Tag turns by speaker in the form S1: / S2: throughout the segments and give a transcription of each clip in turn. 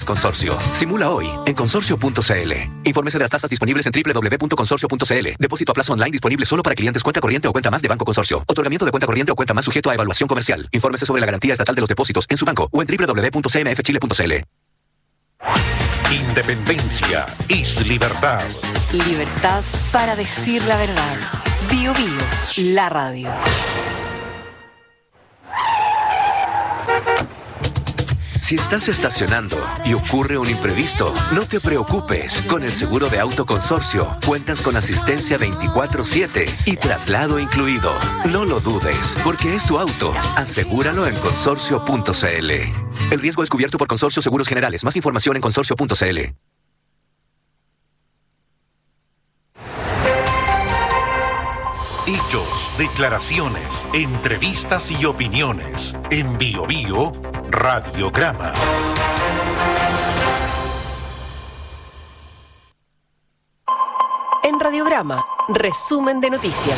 S1: Más Consorcio. Simula hoy en consorcio.cl. Infórmese de las tasas disponibles en www.consorcio.cl. Depósito a plazo online disponible solo para clientes cuenta corriente o cuenta más de Banco Consorcio. Otorgamiento de cuenta corriente o cuenta más sujeto a evaluación comercial. Infórmese sobre la garantía estatal de los depósitos en su banco o en www.cmfchile.cl.
S2: Independencia es libertad.
S3: Libertad para decir la verdad. Bio Bio, la radio.
S1: Si estás estacionando y ocurre un imprevisto, no te preocupes. Con el seguro de auto Consorcio, cuentas con asistencia 24/7 y traslado incluido. No lo dudes, porque es tu auto. Asegúralo en consorcio.cl. El riesgo es cubierto por Consorcio Seguros Generales. Más información en consorcio.cl.
S2: Hechos, declaraciones, entrevistas y opiniones. En Bio Bio, Radiograma.
S3: En Radiograma, resumen de noticias.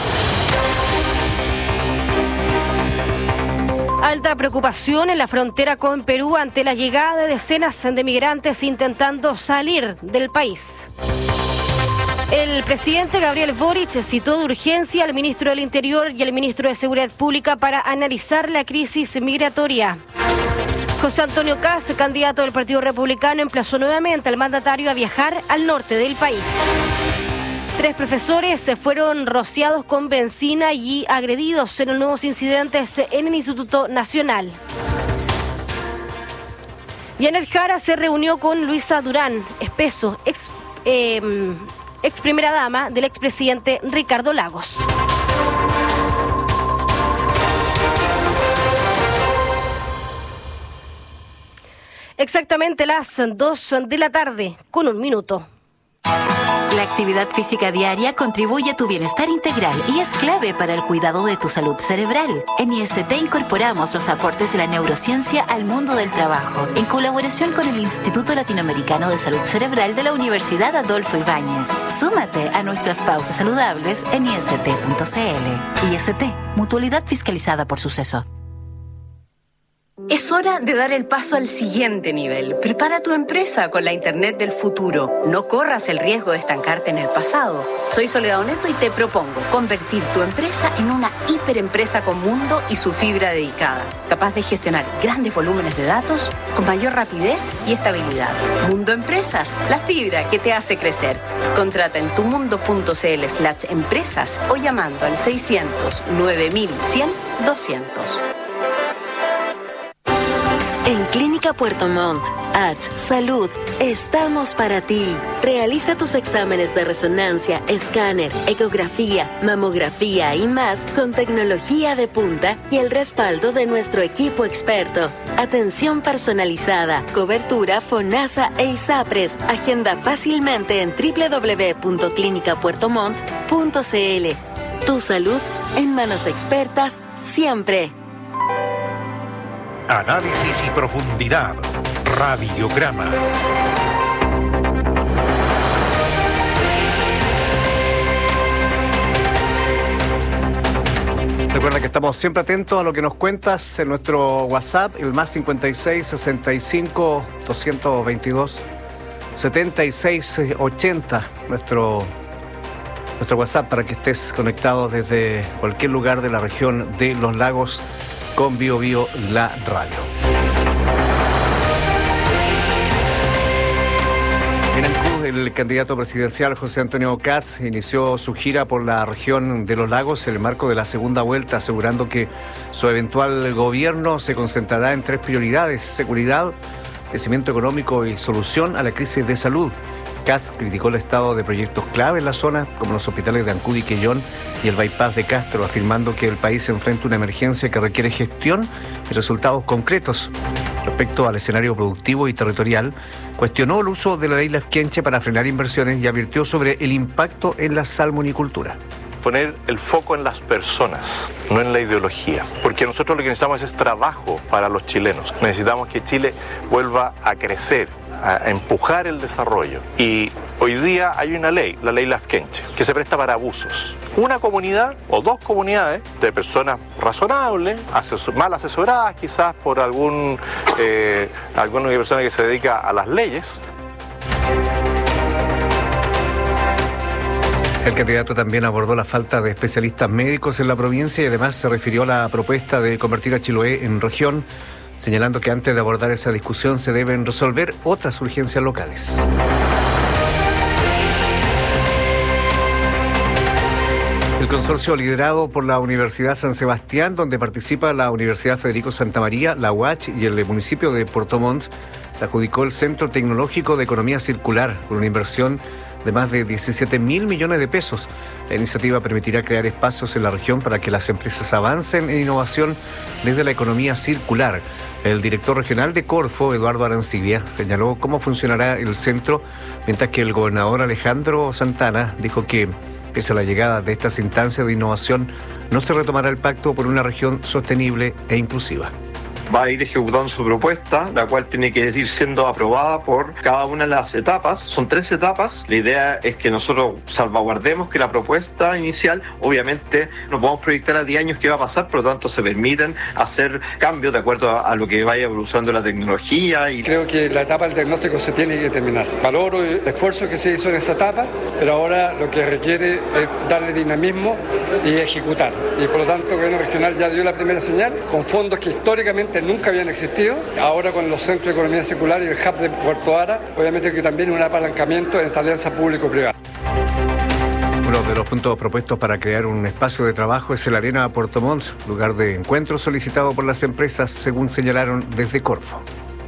S4: Alta preocupación en la frontera con Perú ante la llegada de decenas de migrantes intentando salir del país. El presidente Gabriel Boric citó de urgencia al ministro del Interior y al ministro de Seguridad Pública para analizar la crisis migratoria. José Antonio Kast, candidato del Partido Republicano, emplazó nuevamente al mandatario a viajar al norte del país. 3 profesores fueron rociados con benzina y agredidos en los nuevos incidentes en el Instituto Nacional. Janet Jara se reunió con Luisa Durán Espeso, ex primera dama del expresidente Ricardo Lagos. Exactamente las 2 de la tarde, con 1 minuto.
S5: La actividad física diaria contribuye a tu bienestar integral y es clave para el cuidado de tu salud cerebral. En IST incorporamos los aportes de la neurociencia al mundo del trabajo, en colaboración con el Instituto Latinoamericano de Salud Cerebral de la Universidad Adolfo Ibáñez. Súmate a nuestras pausas saludables en ist.cl. IST, mutualidad fiscalizada por Suceso.
S6: Es hora de dar el paso al siguiente nivel. Prepara tu empresa con la Internet del futuro. No corras el riesgo de estancarte en el pasado. Soy Soledad Oneto y te propongo convertir tu empresa en una hiperempresa con mundo y su fibra dedicada, capaz de gestionar grandes volúmenes de datos con mayor rapidez y estabilidad. Mundo Empresas, la fibra que te hace crecer. Contrata en tumundo.cl/empresas o llamando al 600 9100 200.
S7: En Clínica Puerto Montt, Salud, estamos para ti. Realiza tus exámenes de resonancia, escáner, ecografía, mamografía y más con tecnología de punta y el respaldo de nuestro equipo experto. Atención personalizada, cobertura FONASA e ISAPRES. Agenda fácilmente en www.clinicapuertomont.cl. Tu salud en manos expertas siempre.
S2: Análisis y profundidad. Radiograma.
S8: Recuerda que estamos siempre atentos a lo que nos cuentas en nuestro WhatsApp, el más 56 65 222 76 80, nuestro WhatsApp para que estés conectado desde cualquier lugar de la región de los lagos con Bio Bio, la radio. En Ancud, el candidato presidencial José Antonio Kast inició su gira por la región de los lagos en el marco de la segunda vuelta, asegurando que su eventual gobierno se concentrará en 3 prioridades: seguridad, crecimiento económico y solución a la crisis de salud. Kast criticó el estado de proyectos clave en la zona, como los hospitales de Ancud y Quellón y el bypass de Castro, afirmando que el país enfrenta una emergencia que requiere gestión y resultados concretos. Respecto al escenario productivo y territorial, cuestionó el uso de la ley Lafkenche para frenar inversiones y advirtió sobre el impacto en la salmonicultura.
S9: poner el foco en las personas, no en la ideología, porque nosotros lo que necesitamos es trabajo para los chilenos. Necesitamos que Chile vuelva a crecer, a empujar el desarrollo. Y hoy día hay una ley, la ley Lafkenche, que se presta para abusos. Una comunidad o dos comunidades de personas razonables, mal asesoradas quizás por alguna persona que se dedica a las leyes.
S8: El candidato también abordó la falta de especialistas médicos en la provincia y además se refirió a la propuesta de convertir a Chiloé en región, señalando que antes de abordar esa discusión se deben resolver otras urgencias locales. El consorcio liderado por la Universidad San Sebastián, donde participa la Universidad Federico Santa María, la UACH y el municipio de Puerto Montt, se adjudicó el Centro Tecnológico de Economía Circular con una inversión de más de 17.000 millones de pesos. La iniciativa permitirá crear espacios en la región para que las empresas avancen en innovación desde la economía circular. El director regional de Corfo, Eduardo Arancibia, señaló cómo funcionará el centro, mientras que el gobernador Alejandro Santana dijo que, pese a la llegada de estas instancias de innovación, no se retomará el pacto por una región sostenible e inclusiva.
S10: Va a ir ejecutando su propuesta, la cual tiene que ir siendo aprobada por cada una de las etapas. Son 3 etapas. La idea es que nosotros salvaguardemos que la propuesta inicial, obviamente, no podemos proyectar a 10 años qué va a pasar, por lo tanto se permiten hacer cambios de acuerdo a lo que vaya evolucionando la tecnología.
S11: Creo que la etapa del diagnóstico se tiene que terminar. Valoro el esfuerzo que se hizo en esa etapa, pero ahora lo que requiere es darle dinamismo y ejecutar. Y por lo tanto, el gobierno regional ya dio la primera señal con fondos que históricamente nunca habían existido. Ahora con los centros de economía circular y el hub de Puerto Ara, obviamente que también un apalancamiento en esta alianza público-privada.
S8: Uno de los puntos propuestos para crear un espacio de trabajo es el Arena Puerto Montt, lugar de encuentro solicitado por las empresas, según señalaron desde Corfo.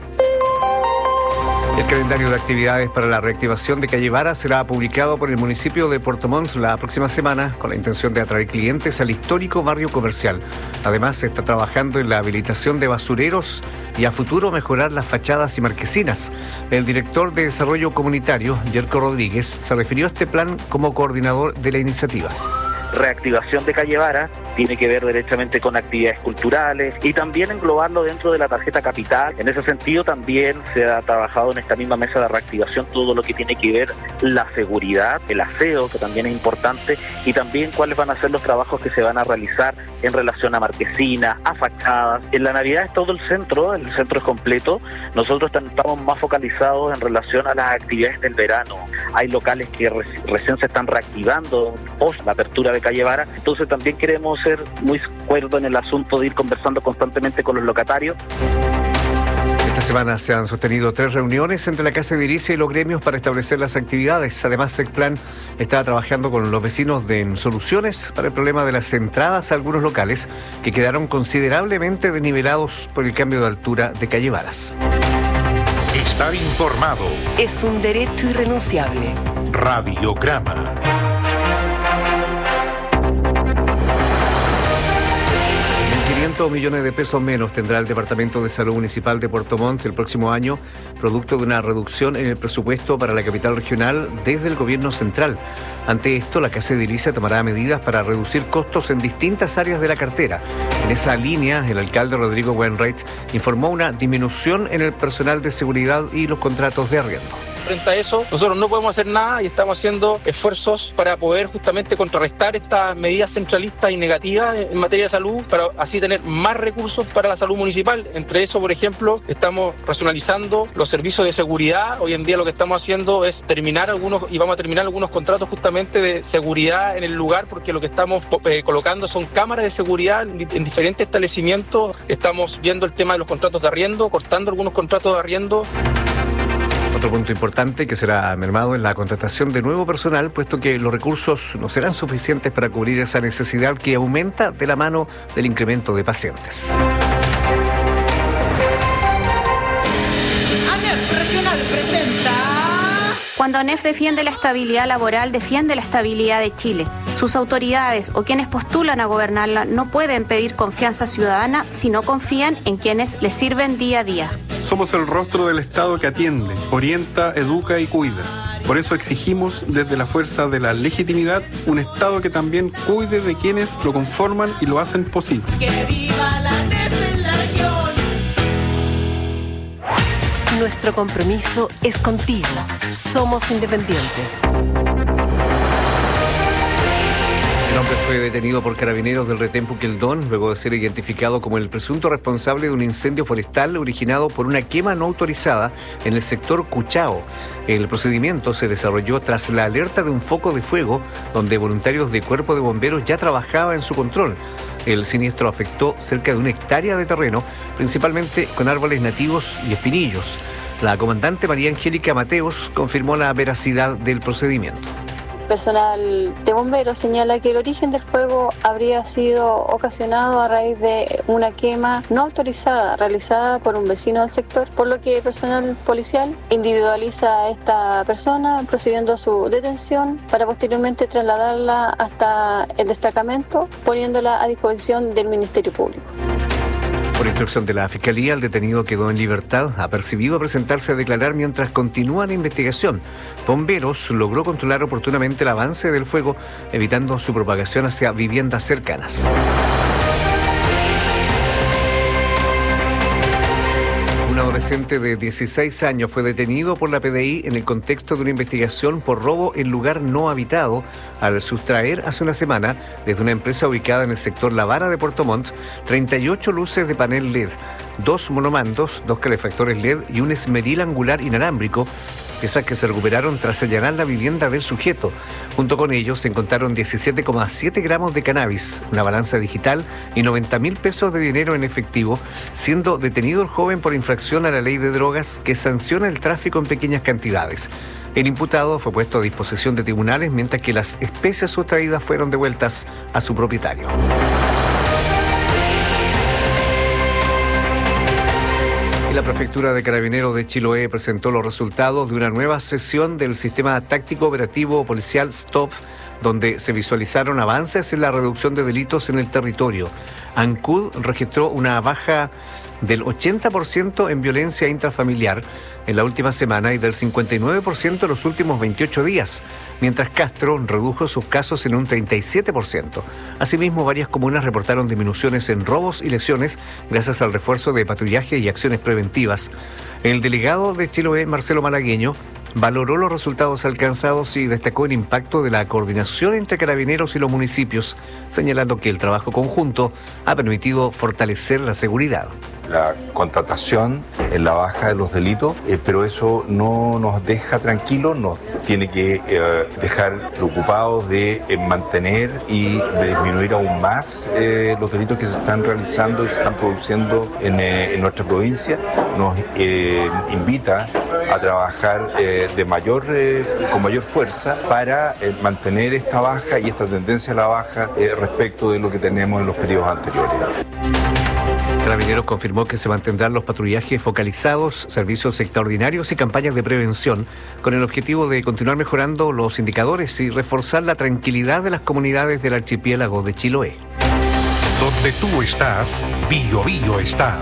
S8: El calendario de actividades para la reactivación de Calle Vara será publicado por el municipio de Puerto Montt la próxima semana con la intención de atraer clientes al histórico barrio comercial. Además, se está trabajando en la habilitación de basureros y a futuro mejorar las fachadas y marquesinas. El director de Desarrollo Comunitario, Yerko Rodríguez, se refirió a este plan como coordinador de la iniciativa.
S12: Reactivación de Calle Vara tiene que ver derechamente con actividades culturales y también englobarlo dentro de la tarjeta capital. En ese sentido también se ha trabajado en esta misma mesa de reactivación todo lo que tiene que ver la seguridad, el aseo, que también es importante, y también cuáles van a ser los trabajos que se van a realizar en relación a marquesinas, a fachadas. En la Navidad es todo el centro es completo. Nosotros estamos más focalizados en relación a las actividades del verano. Hay locales que recién se están reactivando post la apertura de Calle Vara, entonces también queremos ser muy cuerdos en el asunto de ir conversando constantemente con los locatarios.
S8: Esta semana se han sostenido 3 reuniones entre la Casa Edilicia y los gremios para establecer las actividades. Además, Secplan está trabajando con los vecinos de soluciones para el problema de las entradas a algunos locales que quedaron considerablemente desnivelados por el cambio de altura de Calle Varas.
S2: Estar informado
S3: es un derecho irrenunciable.
S2: Radiograma.
S8: 500 millones de pesos menos tendrá el Departamento de Salud Municipal de Puerto Montt el próximo año, producto de una reducción en el presupuesto para la capital regional desde el gobierno central. Ante esto, la Casa Edilicia tomará medidas para reducir costos en distintas áreas de la cartera. En esa línea, el alcalde Rodrigo Wainwright informó una disminución en el personal de seguridad y los contratos de arriendo.
S13: Frente a eso, nosotros no podemos hacer nada y estamos haciendo esfuerzos para poder justamente contrarrestar estas medidas centralistas y negativas en materia de salud, para así tener más recursos para la salud municipal. Entre eso, por ejemplo, estamos racionalizando los servicios de seguridad. Hoy en día lo que estamos haciendo es vamos a terminar algunos contratos justamente de seguridad en el lugar, porque lo que estamos colocando son cámaras de seguridad en diferentes establecimientos. Estamos viendo el tema de los contratos de arriendo, cortando algunos contratos de arriendo.
S8: Otro punto importante que será mermado es la contratación de nuevo personal, puesto que los recursos no serán suficientes para cubrir esa necesidad que aumenta de la mano del incremento de pacientes.
S14: ANEF Regional presenta...
S15: Cuando ANEF defiende la estabilidad laboral, defiende la estabilidad de Chile. Sus autoridades o quienes postulan a gobernarla no pueden pedir confianza ciudadana si no confían en quienes les sirven día a día.
S16: Somos el rostro del Estado que atiende, orienta, educa y cuida. Por eso exigimos desde la fuerza de la legitimidad un Estado que también cuide de quienes lo conforman y lo hacen posible.
S14: ¡Que viva la NEF en la región!
S3: Nuestro compromiso es contigo. Somos independientes.
S8: El hombre fue detenido por carabineros del retén Puqueldón luego de ser identificado como el presunto responsable de un incendio forestal originado por una quema no autorizada en el sector Cuchao. El procedimiento se desarrolló tras la alerta de un foco de fuego donde voluntarios de Cuerpo de Bomberos ya trabajaban en su control. El siniestro afectó cerca de 1 hectárea de terreno, principalmente con árboles nativos y espinillos. La comandante María Angélica Mateos confirmó la veracidad del procedimiento.
S17: Personal de bomberos señala que el origen del fuego habría sido ocasionado a raíz de una quema no autorizada realizada por un vecino del sector, por lo que el personal policial individualiza a esta persona procediendo a su detención para posteriormente trasladarla hasta el destacamento, poniéndola a disposición del Ministerio Público.
S8: Por instrucción de la Fiscalía, el detenido quedó en libertad, apercibido presentarse a declarar mientras continúa la investigación. Bomberos logró controlar oportunamente el avance del fuego, evitando su propagación hacia viviendas cercanas. Un adolescente de 16 años fue detenido por la PDI en el contexto de una investigación por robo en lugar no habitado al sustraer hace una semana desde una empresa ubicada en el sector La Vara de Puerto Montt 38 luces de panel LED, 2 monomandos, 2 calefactores LED y un esmeril angular inalámbrico, piezas que se recuperaron tras allanar la vivienda del sujeto. Junto con ellos se encontraron 17,7 gramos de cannabis, una balanza digital y 90.000 pesos de dinero en efectivo, siendo detenido el joven por infracción a la ley de drogas que sanciona el tráfico en pequeñas cantidades. El imputado fue puesto a disposición de tribunales mientras que las especies sustraídas fueron devueltas a su propietario. La Prefectura de Carabineros de Chiloé presentó los resultados de una nueva sesión del Sistema Táctico Operativo Policial STOP, donde se visualizaron avances en la reducción de delitos en el territorio. ANCUD registró una baja del 80% en violencia intrafamiliar en la última semana y del 59% en los últimos 28 días, mientras Castro redujo sus casos en un 37%. Asimismo, varias comunas reportaron disminuciones en robos y lesiones gracias al refuerzo de patrullaje y acciones preventivas. El delegado de Chiloé, Marcelo Malagueño, valoró los resultados alcanzados y destacó el impacto de la coordinación entre carabineros y los municipios, señalando que el trabajo conjunto ha permitido fortalecer la seguridad.
S18: La contratación en la baja de los delitos, pero eso no nos deja tranquilos, nos tiene que dejar preocupados de mantener y de disminuir aún más los delitos que se están realizando y se están produciendo en nuestra provincia. Nos invita a trabajar con mayor fuerza para mantener esta baja y esta tendencia a la baja respecto de lo que tenemos en los periodos anteriores.
S8: Carabineros confirmó que se mantendrán los patrullajes focalizados, servicios extraordinarios y campañas de prevención, con el objetivo de continuar mejorando los indicadores y reforzar la tranquilidad de las comunidades del archipiélago de Chiloé.
S2: Donde tú estás, Bío Bío está.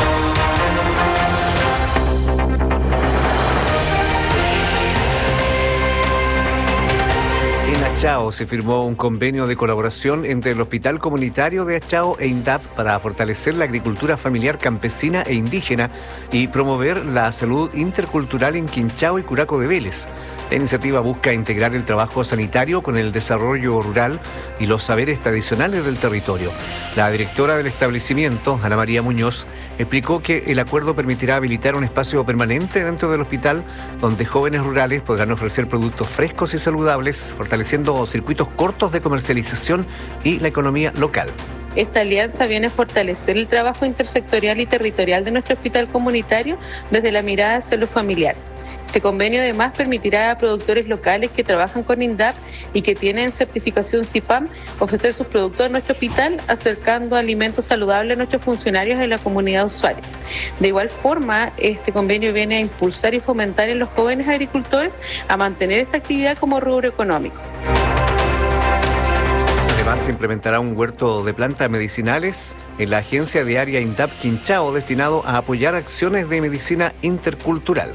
S8: En Achao se firmó un convenio de colaboración entre el Hospital Comunitario de Achao e INDAP para fortalecer la agricultura familiar campesina e indígena y promover la salud intercultural en Quinchao y Curaco de Vélez. La iniciativa busca integrar el trabajo sanitario con el desarrollo rural y los saberes tradicionales del territorio. La directora del establecimiento, Ana María Muñoz, explicó que el acuerdo permitirá habilitar un espacio permanente dentro del hospital donde jóvenes rurales podrán ofrecer productos frescos y saludables, fortaleciendo circuitos cortos de comercialización y la economía local.
S19: Esta alianza viene a fortalecer el trabajo intersectorial y territorial de nuestro hospital comunitario desde la mirada de salud familiar. Este convenio además permitirá a productores locales que trabajan con INDAP y que tienen certificación CIPAM ofrecer sus productos en nuestro hospital, acercando alimentos saludables a nuestros funcionarios en la comunidad usuaria. De igual forma, este convenio viene a impulsar y fomentar en los jóvenes agricultores a mantener esta actividad como rubro económico.
S8: La Además, se implementará un huerto de plantas medicinales en la agencia de área INDAP Quinchao, destinado a apoyar acciones de medicina intercultural.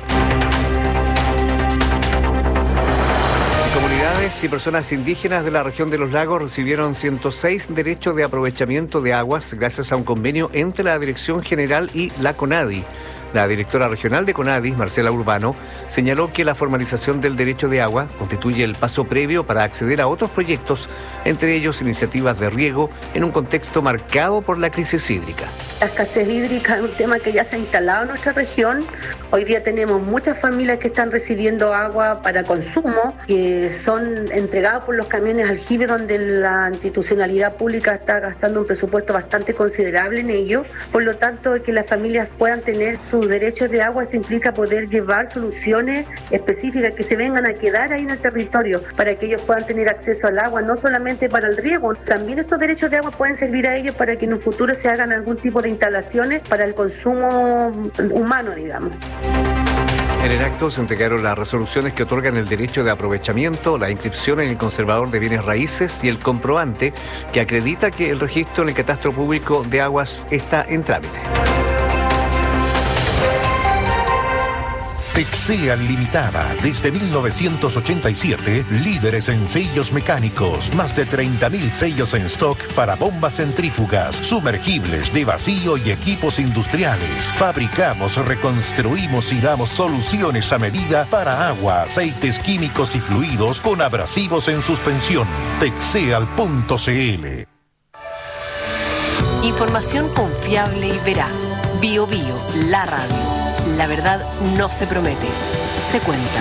S8: Comunidades y personas indígenas de la región de los lagos recibieron 106 derechos de aprovechamiento de aguas gracias a un convenio entre la Dirección General y la CONADI. La directora regional de CONADI, Marcela Urbano, señaló que la formalización del derecho de agua constituye el paso previo para acceder a otros proyectos, entre ellos iniciativas de riego, en un contexto marcado por la crisis hídrica.
S20: La escasez hídrica es un tema que ya se ha instalado en nuestra región. Hoy día tenemos muchas familias que están recibiendo agua para consumo, que son entregados por los camiones aljibe, donde la institucionalidad pública está gastando un presupuesto bastante considerable en ello. Por lo tanto, que las familias puedan tener sus derechos de agua, esto implica poder llevar soluciones específicas que se vengan a quedar ahí en el territorio para que ellos puedan tener acceso al agua, no solamente para el riego. También estos derechos de agua pueden servir a ellos para que en un futuro se hagan algún tipo de instalaciones para el consumo humano, digamos.
S8: En el acto se entregaron las resoluciones que otorgan el derecho de aprovechamiento, la inscripción en el conservador de bienes raíces y el comprobante que acredita que el registro en el catastro público de aguas está en trámite.
S2: Texea Limitada, desde 1987, líderes en sellos mecánicos, más de 30.000 sellos en stock para bombas centrífugas, sumergibles de vacío y equipos industriales. Fabricamos, reconstruimos y damos soluciones a medida para agua, aceites químicos y fluidos con abrasivos en suspensión. Texeal.cl.
S3: Información confiable y veraz. Bio Bio, la radio. La verdad no se promete, se cuenta.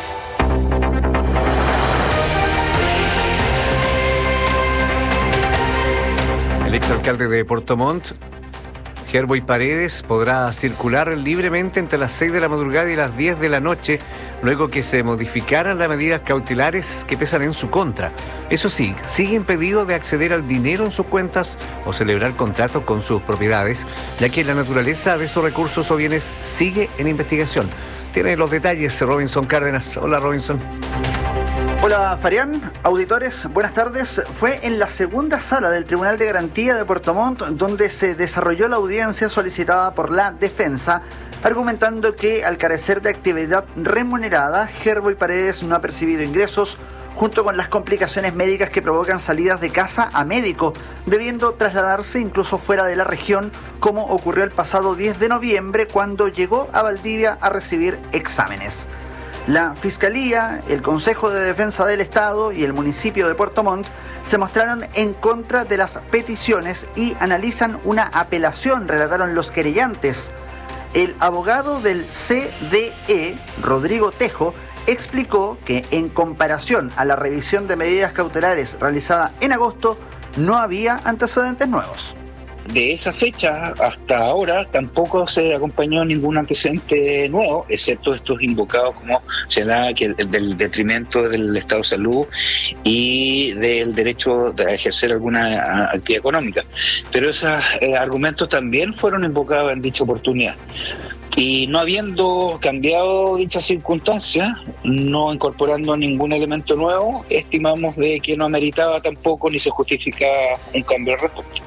S8: El exalcalde de Puerto Montt, Gerboy Paredes, podrá circular libremente entre las 6 de la madrugada y las 10 de la noche, luego que se modificaran las medidas cautelares que pesan en su contra. Eso sí, sigue impedido de acceder al dinero en sus cuentas o celebrar contratos con sus propiedades, ya que la naturaleza de esos recursos o bienes sigue en investigación. Tiene los detalles Robinson Cárdenas. Hola, Robinson.
S21: Hola, Farián, auditores, buenas tardes. Fue en la segunda sala del Tribunal de Garantía de Puerto Montt donde se desarrolló la audiencia solicitada por la defensa, argumentando que al carecer de actividad remunerada, Gerboy Paredes no ha percibido ingresos, junto con las complicaciones médicas que provocan salidas de casa a médico, debiendo trasladarse incluso fuera de la región, como ocurrió el pasado 10 de noviembre cuando llegó a Valdivia a recibir exámenes. La Fiscalía, el Consejo de Defensa del Estado y el municipio de Puerto Montt se mostraron en contra de las peticiones y analizan una apelación, relataron los querellantes. El abogado del CDE, Rodrigo Tejo, explicó que en comparación a la revisión de medidas cautelares realizada en agosto, no había antecedentes nuevos.
S22: De esa fecha hasta ahora tampoco se acompañó ningún antecedente nuevo, excepto estos invocados como se da que del detrimento del estado de salud y del derecho de ejercer alguna actividad económica. Pero esos argumentos también fueron invocados en dicha oportunidad. Y no habiendo cambiado dicha circunstancia, no incorporando ningún elemento nuevo, estimamos de que no ameritaba tampoco ni se justifica un cambio al respecto.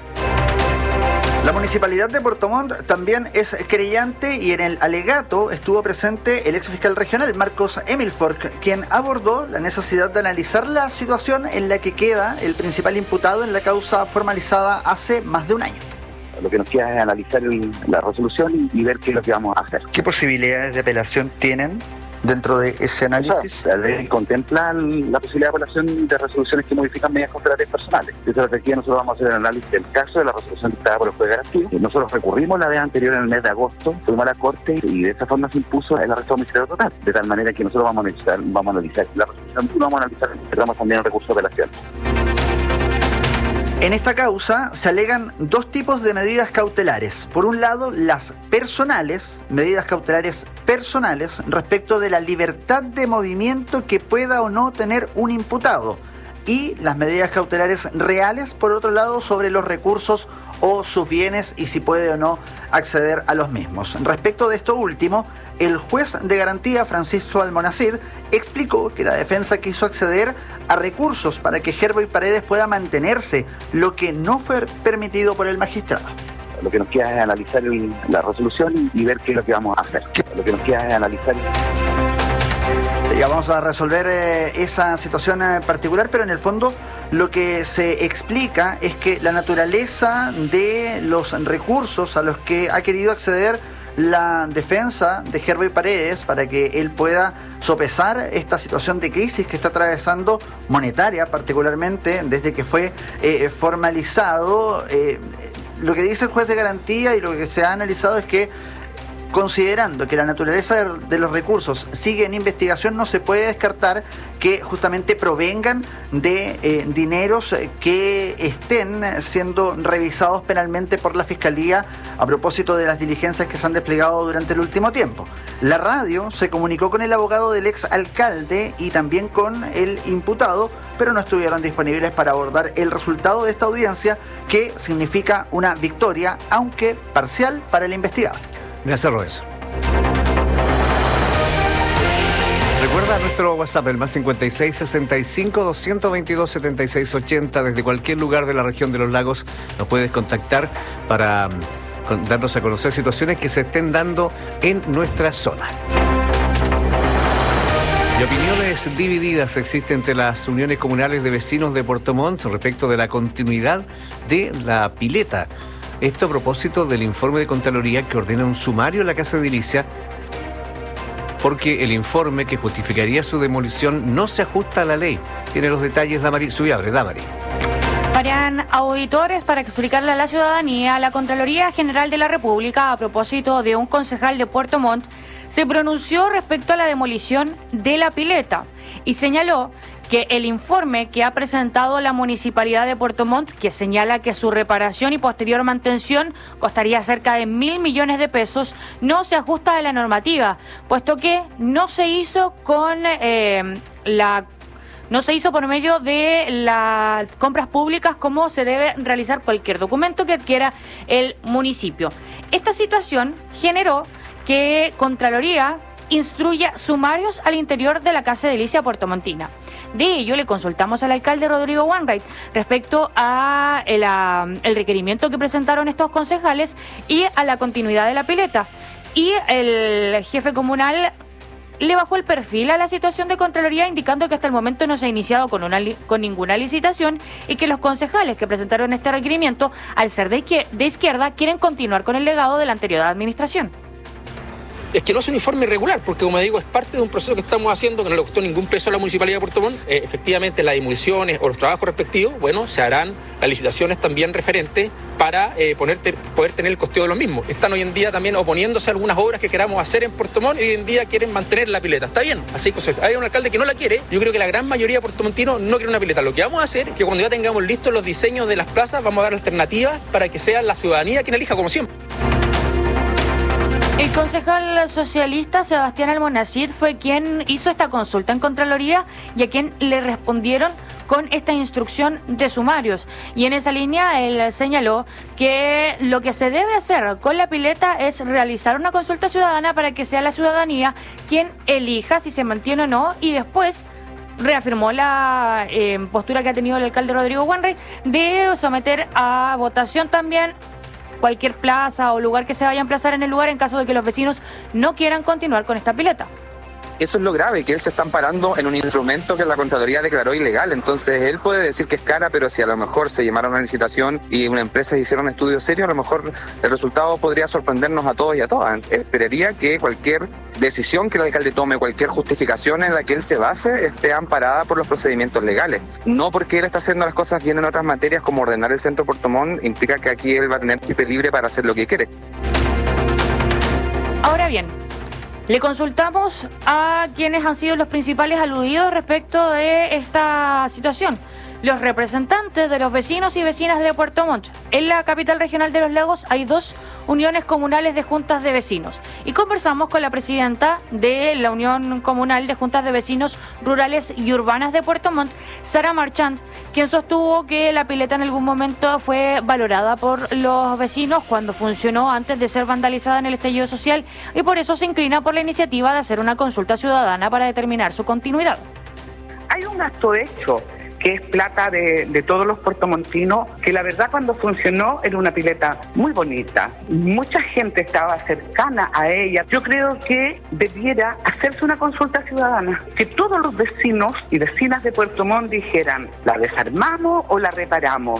S21: La Municipalidad de Puerto Montt también es querellante y en el alegato estuvo presente el exfiscal regional Marcos Emilfork, quien abordó la necesidad de analizar la situación en la que queda el principal imputado en la causa formalizada hace más de un año.
S12: Lo que nos queda es analizar la resolución y ver qué es lo que vamos a hacer.
S21: ¿Qué posibilidades de apelación tienen dentro de ese análisis?
S12: La ley contempla la posibilidad de apelación de resoluciones que modifican medidas cautelares personales. De esa perspectiva nosotros vamos a hacer el análisis del caso de la resolución dictada por el juez de garantía. Nosotros recurrimos la vez anterior en el mes de agosto, fuimos a la corte y de esa forma se impuso el arresto domiciliario total. De tal manera que nosotros vamos a analizar la resolución y vamos a analizar también el recurso de apelación.
S21: En esta causa se alegan dos tipos de medidas cautelares. Por un lado, las personales, medidas cautelares personales respecto de la libertad de movimiento que pueda o no tener un imputado. y las medidas cautelares reales, por otro lado, sobre los recursos o sus bienes y si puede o no acceder a los mismos. Respecto de esto último, el juez de garantía, Francisco Almonacid, explicó que la defensa quiso acceder a recursos para que Herboy Paredes pueda mantenerse, lo que no fue permitido por el magistrado.
S12: Lo que nos queda es analizar la resolución y ver qué es lo que vamos a hacer. Lo que nos queda es analizar.
S21: Sí, ya vamos a resolver esa situación particular, pero en el fondo lo que se explica es que la naturaleza de los recursos a los que ha querido acceder la defensa de Herboy Paredes para que él pueda sopesar esta situación de crisis que está atravesando, monetaria particularmente, desde que fue formalizado. Lo que dice el juez de garantía y lo que se ha analizado es que, considerando que la naturaleza de los recursos sigue en investigación, no se puede descartar que justamente provengan de dineros que estén siendo revisados penalmente por la Fiscalía a propósito de las diligencias que se han desplegado durante el último tiempo. La radio se comunicó con el abogado del ex alcalde y también con el imputado, pero no estuvieron disponibles para abordar el resultado de esta audiencia, que significa una victoria, aunque parcial, para el investigado.
S8: Gracias, Roes. Recuerda nuestro WhatsApp, el más 56 65 222 76 80. Desde cualquier lugar de la región de los lagos nos puedes contactar para darnos a conocer situaciones que se estén dando en nuestra zona. Y opiniones divididas existen entre las uniones comunales de vecinos de Puerto Montt respecto de la continuidad de la pileta. Esto a propósito del informe de Contraloría que ordena un sumario en la Casa Edilicia, porque el informe que justificaría su demolición no se ajusta a la ley. Tiene los detalles Damari Subiabre. Damari.
S1: Para auditores, para explicarle a la ciudadanía, la Contraloría General de la República, a propósito de un concejal de Puerto Montt, se pronunció respecto a la demolición de la pileta y señaló que el informe que ha presentado la Municipalidad de Puerto Montt, que señala que su reparación y posterior mantención costaría cerca de 1.000 millones de pesos, no se ajusta a la normativa, puesto que no se hizo con no se hizo por medio de las compras públicas como se debe realizar cualquier documento que adquiera el municipio. Esta situación generó que Contraloría instruya sumarios al interior de la Casa Edilicia puertomontina. De ello le consultamos al alcalde Rodrigo Wainwright respecto a el requerimiento que presentaron estos concejales y a la continuidad de la pileta. Y el jefe comunal le bajó el perfil a la situación de Contraloría, indicando que hasta el momento no se ha iniciado con ninguna licitación y que los concejales que presentaron este requerimiento, al ser de izquierda, quieren continuar con el legado de la anterior administración.
S13: Es que no es un informe irregular, porque como digo, es parte de un proceso que estamos haciendo que no le costó ningún peso a la Municipalidad de Puerto Montt. Efectivamente, las demoliciones o los trabajos respectivos, bueno, se harán las licitaciones también referentes para poder tener el costeo de los mismos. Están hoy en día también oponiéndose a algunas obras que queramos hacer en Puerto Montt y hoy en día quieren mantener la pileta. Está bien, así que hay un alcalde que no la quiere. Yo creo que la gran mayoría de puertomontinos no quiere una pileta. Lo que vamos a hacer es que cuando ya tengamos listos los diseños de las plazas, vamos a dar alternativas para que sea la ciudadanía quien elija, como siempre.
S1: El concejal socialista Sebastián Almonacid fue quien hizo esta consulta en Contraloría y a quien le respondieron con esta instrucción de sumarios. Y en esa línea él señaló que lo que se debe hacer con la pileta es realizar una consulta ciudadana para que sea la ciudadanía quien elija si se mantiene o no, y después reafirmó la postura que ha tenido el alcalde Rodrigo Wainwright de someter a votación también cualquier plaza o lugar que se vaya a emplazar en el lugar en caso de que los vecinos no quieran continuar con esta pileta.
S4: Eso es lo grave, que él se está amparando en un instrumento que la Contraloría declaró ilegal. Entonces él puede decir que es cara, pero si a lo mejor se llamaron a una licitación y una empresa hiciera un estudio serio, a lo mejor el resultado podría sorprendernos a todos y a todas. Esperaría que cualquier decisión que el alcalde tome, cualquier justificación en la que él se base, esté amparada por los procedimientos legales. No porque él está haciendo las cosas bien en otras materias, como ordenar el centro de Puerto Montt, implica que aquí él va a tener pipe libre para hacer lo que quiere.
S1: Ahora bien, le consultamos a quienes han sido los principales aludidos respecto de esta situación. los representantes de los vecinos y vecinas de Puerto Montt. En la capital regional de Los Lagos hay 2 uniones comunales de juntas de vecinos y conversamos con la presidenta de la Unión Comunal de Juntas de Vecinos Rurales y Urbanas de Puerto Montt, Sara Marchand, quien sostuvo que la pileta en algún momento fue valorada por los vecinos cuando funcionó antes de ser vandalizada en el estallido social y por eso se inclina por la iniciativa de hacer una consulta ciudadana para determinar su continuidad.
S5: Hay un gasto hecho, que es plata de todos los puertomontinos, que la verdad cuando funcionó era una pileta muy bonita. Mucha gente estaba cercana a ella. Yo creo que debiera hacerse una consulta ciudadana, que todos los vecinos y vecinas de Puerto Montt dijeran, ¿la desarmamos o la reparamos?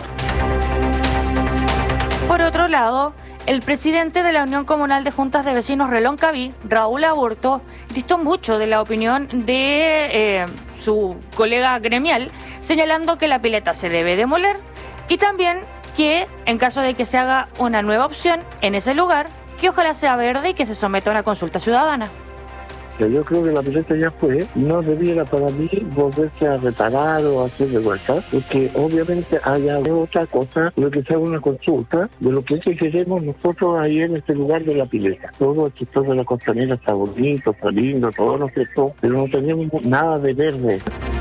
S1: Por otro lado, el presidente de la Unión Comunal de Juntas de Vecinos Reloncaví, Raúl Aburto, distó mucho de la opinión de su colega gremial, señalando que la pileta se debe demoler y también que, en caso de que se haga una nueva opción en ese lugar, que ojalá sea verde y que se someta a una consulta ciudadana.
S6: Yo creo que la pileta ya fue, no debiera para mí volverse a reparar o hacer de vuelta, porque obviamente haya otra cosa, lo que sea una consulta de lo que queremos nosotros ahí en este lugar de la pileta. Todo el sector de la costanera está bonito, está lindo, todo lo que todo, pero no tenemos nada de verde.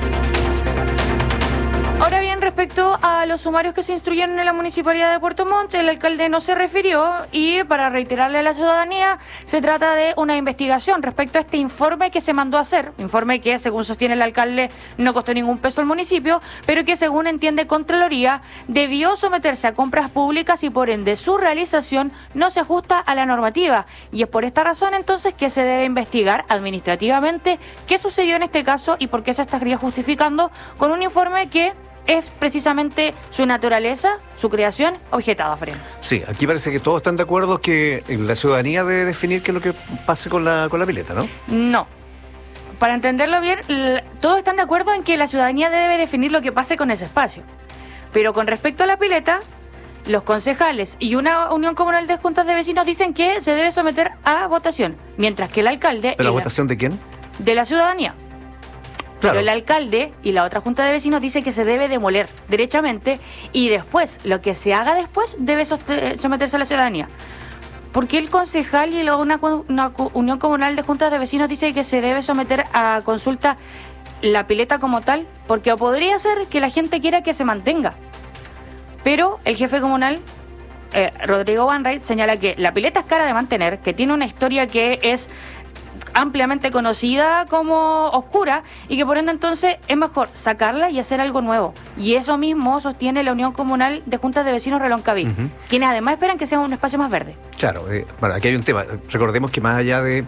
S1: Ahora bien, respecto a los sumarios que se instruyeron en la Municipalidad de Puerto Montt, el alcalde no se refirió y para reiterarle a la ciudadanía, se trata de una investigación respecto a este informe que se mandó a hacer, informe que según sostiene el alcalde no costó ningún peso al municipio, pero que según entiende Contraloría debió someterse a compras públicas y por ende su realización no se ajusta a la normativa y es por esta razón entonces que se debe investigar administrativamente qué sucedió en este caso y por qué se estaría justificando con un informe que es precisamente su naturaleza, su creación, objetada, Fren.
S8: Sí, aquí parece que todos están de acuerdo que la ciudadanía debe definir qué es lo que pase con la pileta, ¿no?
S1: No. Para entenderlo bien, todos están de acuerdo en que la ciudadanía debe definir lo que pase con ese espacio. Pero con respecto a la pileta, los concejales y una unión comunal de juntas de vecinos dicen que se debe someter a votación, mientras que el alcalde...
S8: ¿Pero la votación de quién?
S1: De la ciudadanía. Claro. Pero el alcalde y la otra junta de vecinos dicen que se debe demoler derechamente y después, lo que se haga después, debe someterse a la ciudadanía. ¿Por qué el concejal y una unión comunal de juntas de vecinos dice que se debe someter a consulta la pileta como tal? Porque podría ser que la gente quiera que se mantenga. Pero el jefe comunal, Rodrigo Wainwright, señala que la pileta es cara de mantener, que tiene una historia que es ampliamente conocida como oscura y que por ende entonces es mejor sacarla y hacer algo nuevo. Y eso mismo sostiene la Unión Comunal de Juntas de Vecinos Reloncaví, quienes además esperan que sea un espacio más verde.
S8: Claro, bueno, aquí hay un tema. Recordemos que más allá de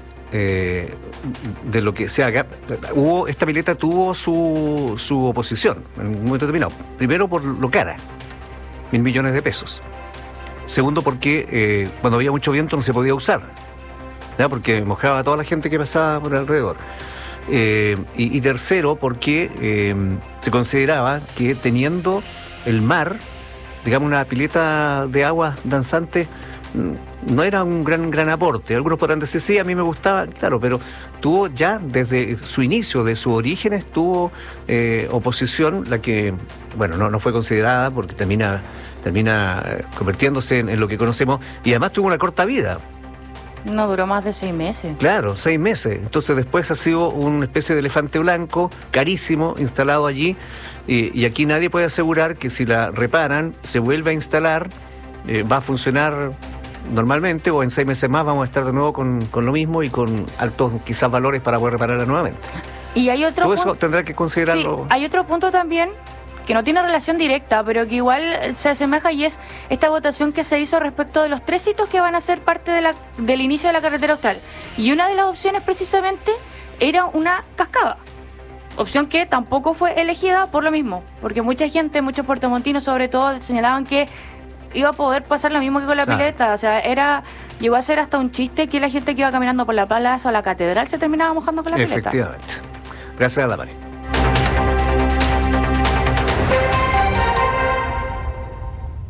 S8: lo que se haga, esta pileta tuvo su oposición en un momento determinado. Primero por lo cara, 1.000 millones de pesos. Segundo porque cuando había mucho viento no se podía usar, ¿ya? Porque mojaba a toda la gente que pasaba por alrededor. Y tercero, porque se consideraba que teniendo el mar, digamos una pileta de agua danzante, no era un gran aporte. Algunos podrán decir, sí, a mí me gustaba, claro, pero tuvo ya desde su inicio, de sus orígenes, tuvo oposición, la que, bueno, no fue considerada porque termina convirtiéndose en lo que conocemos, y además tuvo una corta vida.
S1: No duró más de 6 meses.
S8: Claro, 6 meses. Entonces después ha sido una especie de elefante blanco, carísimo, instalado allí. Y aquí nadie puede asegurar que si la reparan, se vuelve a instalar, va a funcionar normalmente, o en 6 meses más vamos a estar de nuevo con lo mismo y con altos quizás valores para poder repararla nuevamente.
S1: Y hay otro
S8: Todo eso tendrá que considerarlo.
S1: Sí, hay otro punto también que no tiene relación directa, pero que igual se asemeja, y es esta votación que se hizo respecto de los 3 sitios que van a ser parte del inicio de la carretera austral. Y una de las opciones precisamente era una cascada. Opción que tampoco fue elegida por lo mismo, porque mucha gente, muchos puertomontinos sobre todo, señalaban que iba a poder pasar lo mismo que con la pileta. O sea, llegó a ser hasta un chiste que la gente que iba caminando por la plaza o la catedral se terminaba mojando con la pileta.
S8: Efectivamente. Gracias a la Mari.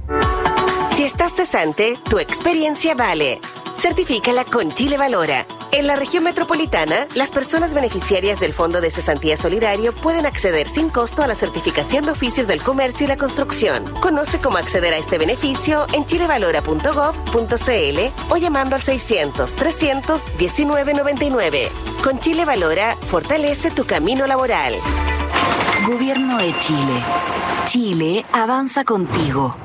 S23: Si estás cesante, tu experiencia vale. Certifícala con Chile Valora,
S7: En la región metropolitana, las personas beneficiarias del Fondo de Cesantía Solidario pueden acceder sin costo a la certificación de oficios del comercio y la construcción. Conoce cómo acceder a este beneficio en chilevalora.gov.cl o llamando al 600-300-1999. Con Chile Valora, fortalece tu camino laboral.
S9: Gobierno de Chile. Chile avanza contigo.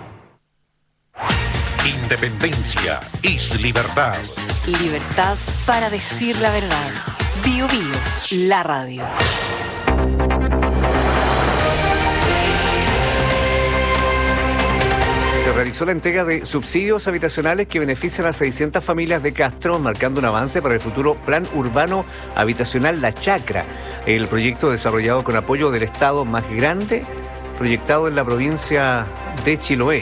S2: Independencia es libertad.
S3: Libertad para decir la verdad. Bio Bio, la radio.
S8: Se realizó la entrega de subsidios habitacionales que benefician a 600 familias de Castro, marcando un avance para el futuro Plan Urbano Habitacional La Chacra, el proyecto desarrollado con apoyo del Estado más grande proyectado en la provincia de Chiloé.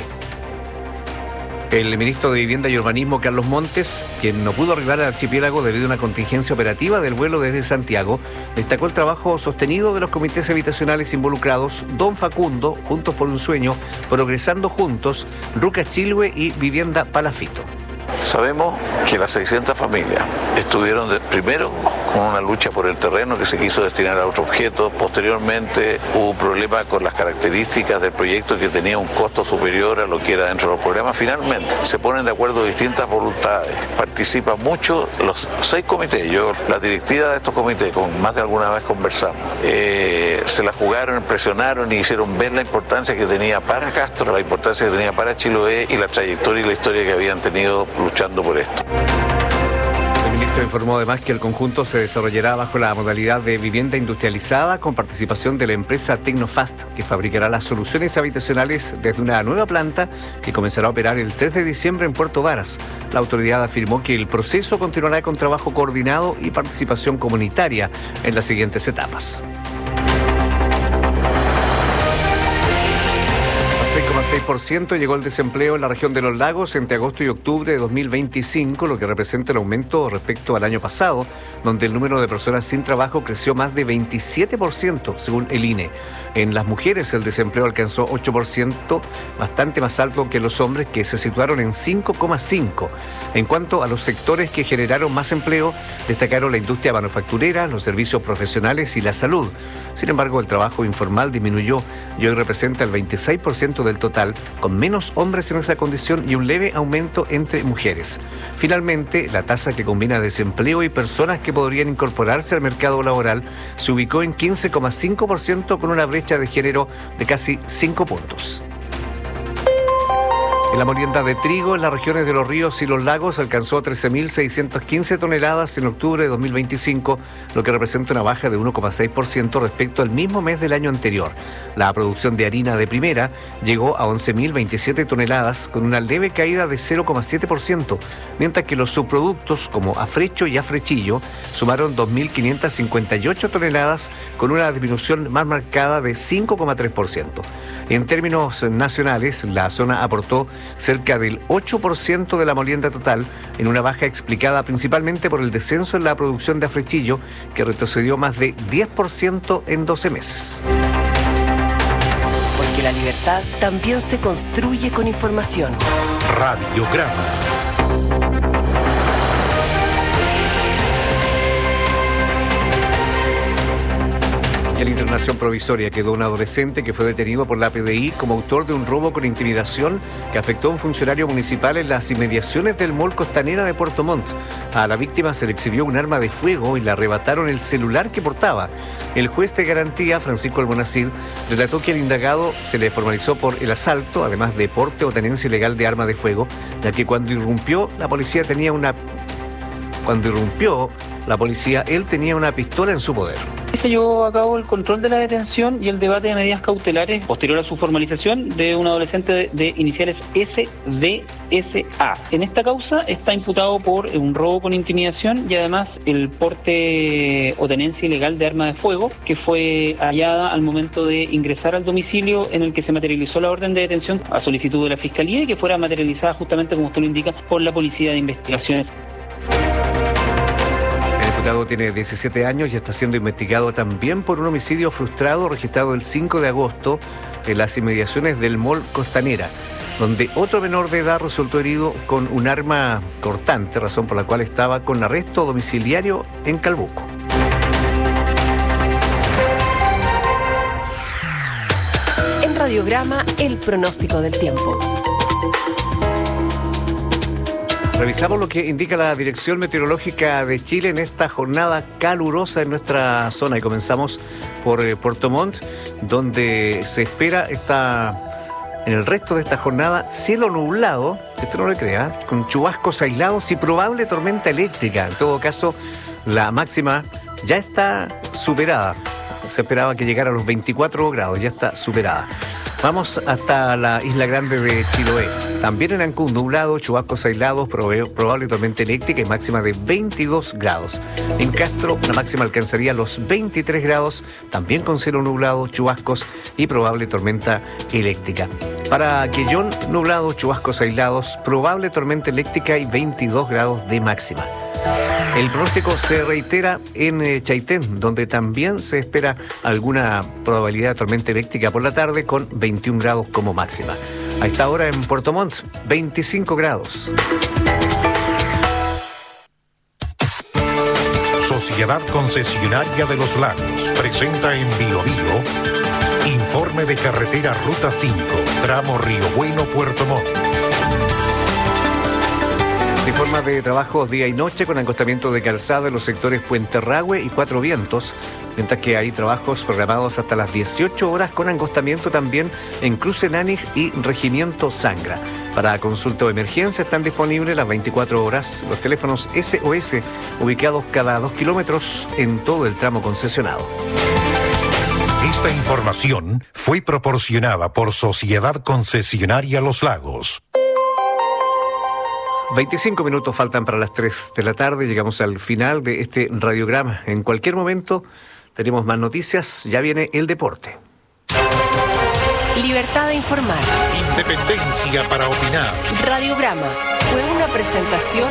S8: El ministro de Vivienda y Urbanismo, Carlos Montes, quien no pudo arribar al archipiélago debido a una contingencia operativa del vuelo desde Santiago, destacó el trabajo sostenido de los comités habitacionales involucrados, Don Facundo, Juntos por un Sueño, Progresando Juntos, Ruca Chilhue y Vivienda Palafito.
S23: Sabemos que las 600 familias estuvieron primero con una lucha por el terreno que se quiso destinar a otro objeto. Posteriormente hubo un problema con las características del proyecto que tenía un costo superior a lo que era dentro de los programas. Finalmente se ponen de acuerdo distintas voluntades. Participan mucho los 6 comités. La directiva de estos comités, con más de alguna vez conversamos, se la jugaron, presionaron y hicieron ver la importancia que tenía para Castro, la importancia que tenía para Chiloé y la trayectoria y la historia que habían tenido luchando por esto.
S8: El ministro informó además que el conjunto se desarrollará bajo la modalidad de vivienda industrializada con participación de la empresa Tecnofast, que fabricará las soluciones habitacionales desde una nueva planta que comenzará a operar el 3 de diciembre en Puerto Varas. La autoridad afirmó que el proceso continuará con trabajo coordinado y participación comunitaria en las siguientes etapas. 6,6% llegó el desempleo en la región de los lagos entre agosto y octubre de 2025, lo que representa el aumento respecto al año pasado, donde el número de personas sin trabajo creció más de 27%, según el INE. En las mujeres el desempleo alcanzó 8%, bastante más alto que los hombres, que se situaron en 5,5%. En cuanto a los sectores que generaron más empleo, destacaron la industria manufacturera, los servicios profesionales y la salud. Sin embargo, el trabajo informal disminuyó y hoy representa el 26% del total, con menos hombres en esa condición y un leve aumento entre mujeres. Finalmente, la tasa que combina desempleo y personas que podrían incorporarse al mercado laboral se ubicó en 15,5%, con una brecha de género de casi 5 puntos. La molienda de trigo en las regiones de los ríos y los lagos alcanzó 13.615 toneladas en octubre de 2025, lo que representa una baja de 1,6% respecto al mismo mes del año anterior. La producción de harina de primera llegó a 11.027 toneladas, con una leve caída de 0,7%, mientras que los subproductos como afrecho y afrechillo sumaron 2.558 toneladas, con una disminución más marcada de 5,3%. En términos nacionales, la zona aportó cerca del 8% de la molienda total, en una baja explicada principalmente por el descenso en la producción de afrechillo, que retrocedió más de 10% en 12 meses.
S3: Porque la libertad también se construye con información.
S2: Radiograma.
S8: Y en la internación provisoria quedó un adolescente que fue detenido por la PDI como autor de un robo con intimidación que afectó a un funcionario municipal en las inmediaciones del Mall Costanera de Puerto Montt. A la víctima se le exhibió un arma de fuego y le arrebataron el celular que portaba. El juez de garantía, Francisco Almonacid, relató que al indagado se le formalizó por el asalto, además de porte o tenencia ilegal de arma de fuego, ya que cuando irrumpió, él tenía una pistola en su poder.
S24: Se llevó a cabo el control de la detención y el debate de medidas cautelares posterior a su formalización de un adolescente de iniciales SDSA. En esta causa está imputado por un robo con intimidación y además el porte o tenencia ilegal de arma de fuego, que fue hallada al momento de ingresar al domicilio en el que se materializó la orden de detención a solicitud de la Fiscalía y que fuera materializada justamente, como usted lo indica, por la Policía de Investigaciones.
S8: El imputado tiene 17 años y está siendo investigado también por un homicidio frustrado registrado el 5 de agosto en las inmediaciones del Mall Costanera. donde otro menor de edad resultó herido con un arma cortante, razón por la cual estaba con arresto domiciliario en Calbuco.
S3: En Radiograma, el pronóstico del tiempo.
S8: Revisamos lo que indica la Dirección Meteorológica de Chile en esta jornada calurosa en nuestra zona y comenzamos por Puerto Montt, donde se espera en el resto de esta jornada cielo nublado, esto no lo crea, con chubascos aislados y probable tormenta eléctrica. En todo caso, la máxima ya está superada. Se esperaba que llegara a los 24 grados, ya está superada. Vamos hasta la Isla Grande de Chiloé. También en Ancún, nublado, chubascos aislados, probable tormenta eléctrica y máxima de 22 grados. En Castro, la máxima alcanzaría los 23 grados, también con cielo nublado, chubascos y probable tormenta eléctrica. Para Quellón, nublado, chubascos aislados, probable tormenta eléctrica y 22 grados de máxima. El pronóstico se reitera en Chaitén, donde también se espera alguna probabilidad de tormenta eléctrica por la tarde con 21 grados como máxima. A esta hora en Puerto Montt, 25 grados.
S2: Sociedad Concesionaria de los Lagos presenta en Bio Bio informe de carretera Ruta 5, tramo Río Bueno, Puerto Montt.
S8: Se informa de trabajos día y noche con acostamiento de calzada en los sectores Puente Rahue y Cuatro Vientos, mientras que hay trabajos programados hasta las 18 horas con acostamiento también en Cruce Nanig y Regimiento Sangra. Para consulta o emergencia están disponibles las 24 horas los teléfonos SOS ubicados cada 2 kilómetros en todo el tramo concesionado.
S2: Esta información fue proporcionada por Sociedad Concesionaria Los Lagos.
S8: 25 minutos faltan para las 3 de la tarde. Llegamos al final de este radiograma. En cualquier momento tenemos más noticias. Ya viene el deporte.
S3: Libertad de informar.
S2: Independencia para opinar.
S3: Radiograma fue una presentación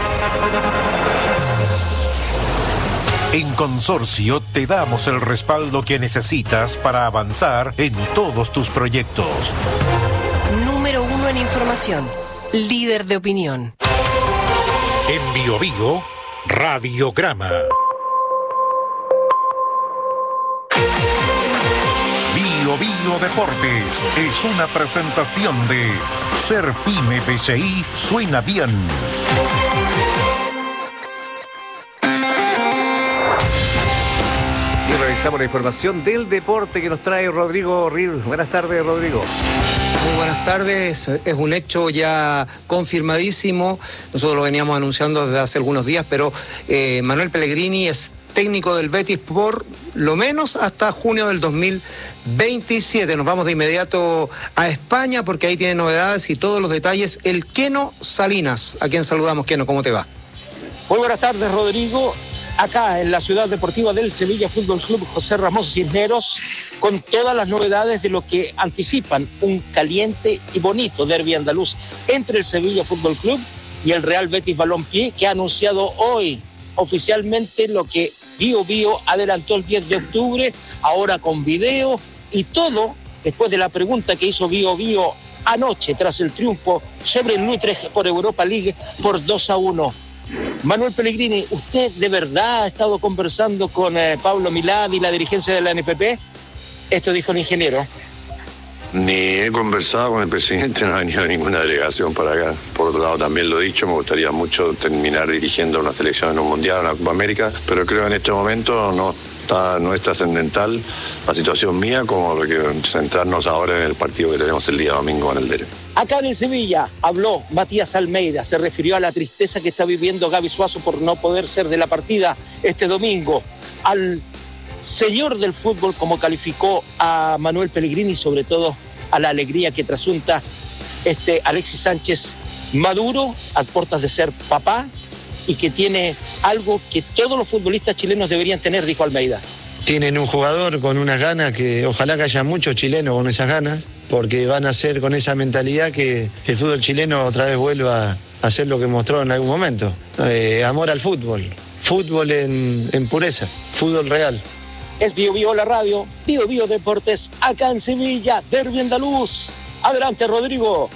S3: de...
S2: En Consorcio te damos el respaldo que necesitas para avanzar en todos tus proyectos.
S3: Número 1 en información. Líder de opinión.
S2: En Bio Bio, Radiograma. Bio Bio Deportes es una presentación de Ser Pyme BCI suena bien.
S8: Y revisamos la información del deporte que nos trae Rodrigo Reed. Buenas tardes, Rodrigo.
S10: Muy buenas tardes, es un hecho ya confirmadísimo, nosotros lo veníamos anunciando desde hace algunos días, pero Manuel Pellegrini es técnico del Betis por lo menos hasta junio del 2027. Nos vamos de inmediato a España porque ahí tiene novedades y todos los detalles el Keno Salinas, a quien saludamos. Keno, ¿cómo te va?
S11: Muy buenas tardes, Rodrigo. Acá en la ciudad deportiva del Sevilla Fútbol Club José Ramos Cisneros, con todas las novedades de lo que anticipan un caliente y bonito derbi andaluz entre el Sevilla Fútbol Club y el Real Betis Balompié, que ha anunciado hoy oficialmente lo que Bio Bio adelantó el 10 de octubre, ahora con video y todo después de la pregunta que hizo Bio Bio anoche tras el triunfo sobre el Utrecht por Europa League por 2-1. Manuel Pellegrini, ¿usted de verdad ha estado conversando con Pablo Milad y la dirigencia de la NFP? Esto dijo el ingeniero.
S15: Ni he conversado con el presidente, no ha venido ninguna delegación para acá. Por otro lado, también lo he dicho, me gustaría mucho terminar dirigiendo una selección en un mundial, una Copa América, pero creo que en este momento no es trascendental la situación mía como lo que centrarnos ahora en el partido que tenemos el día domingo en el Dere.
S11: Acá en el Sevilla habló Matías Almeida, se refirió a la tristeza que está viviendo Gaby Suazo por no poder ser de la partida este domingo, al señor del fútbol, como calificó a Manuel Pellegrini, y sobre todo a la alegría que trasunta Alexis Sánchez maduro, a puertas de ser papá, y que tiene algo que todos los futbolistas chilenos deberían tener, dijo Almeida.
S16: Tienen un jugador con unas ganas que ojalá que haya muchos chilenos con esas ganas, porque van a ser con esa mentalidad que el fútbol chileno otra vez vuelva a hacer lo que mostró en algún momento. Amor al fútbol, fútbol en pureza, fútbol real.
S11: Es Bio Bio la radio, Bio Bio Deportes, acá en Sevilla, derbi andaluz. Adelante, Rodrigo.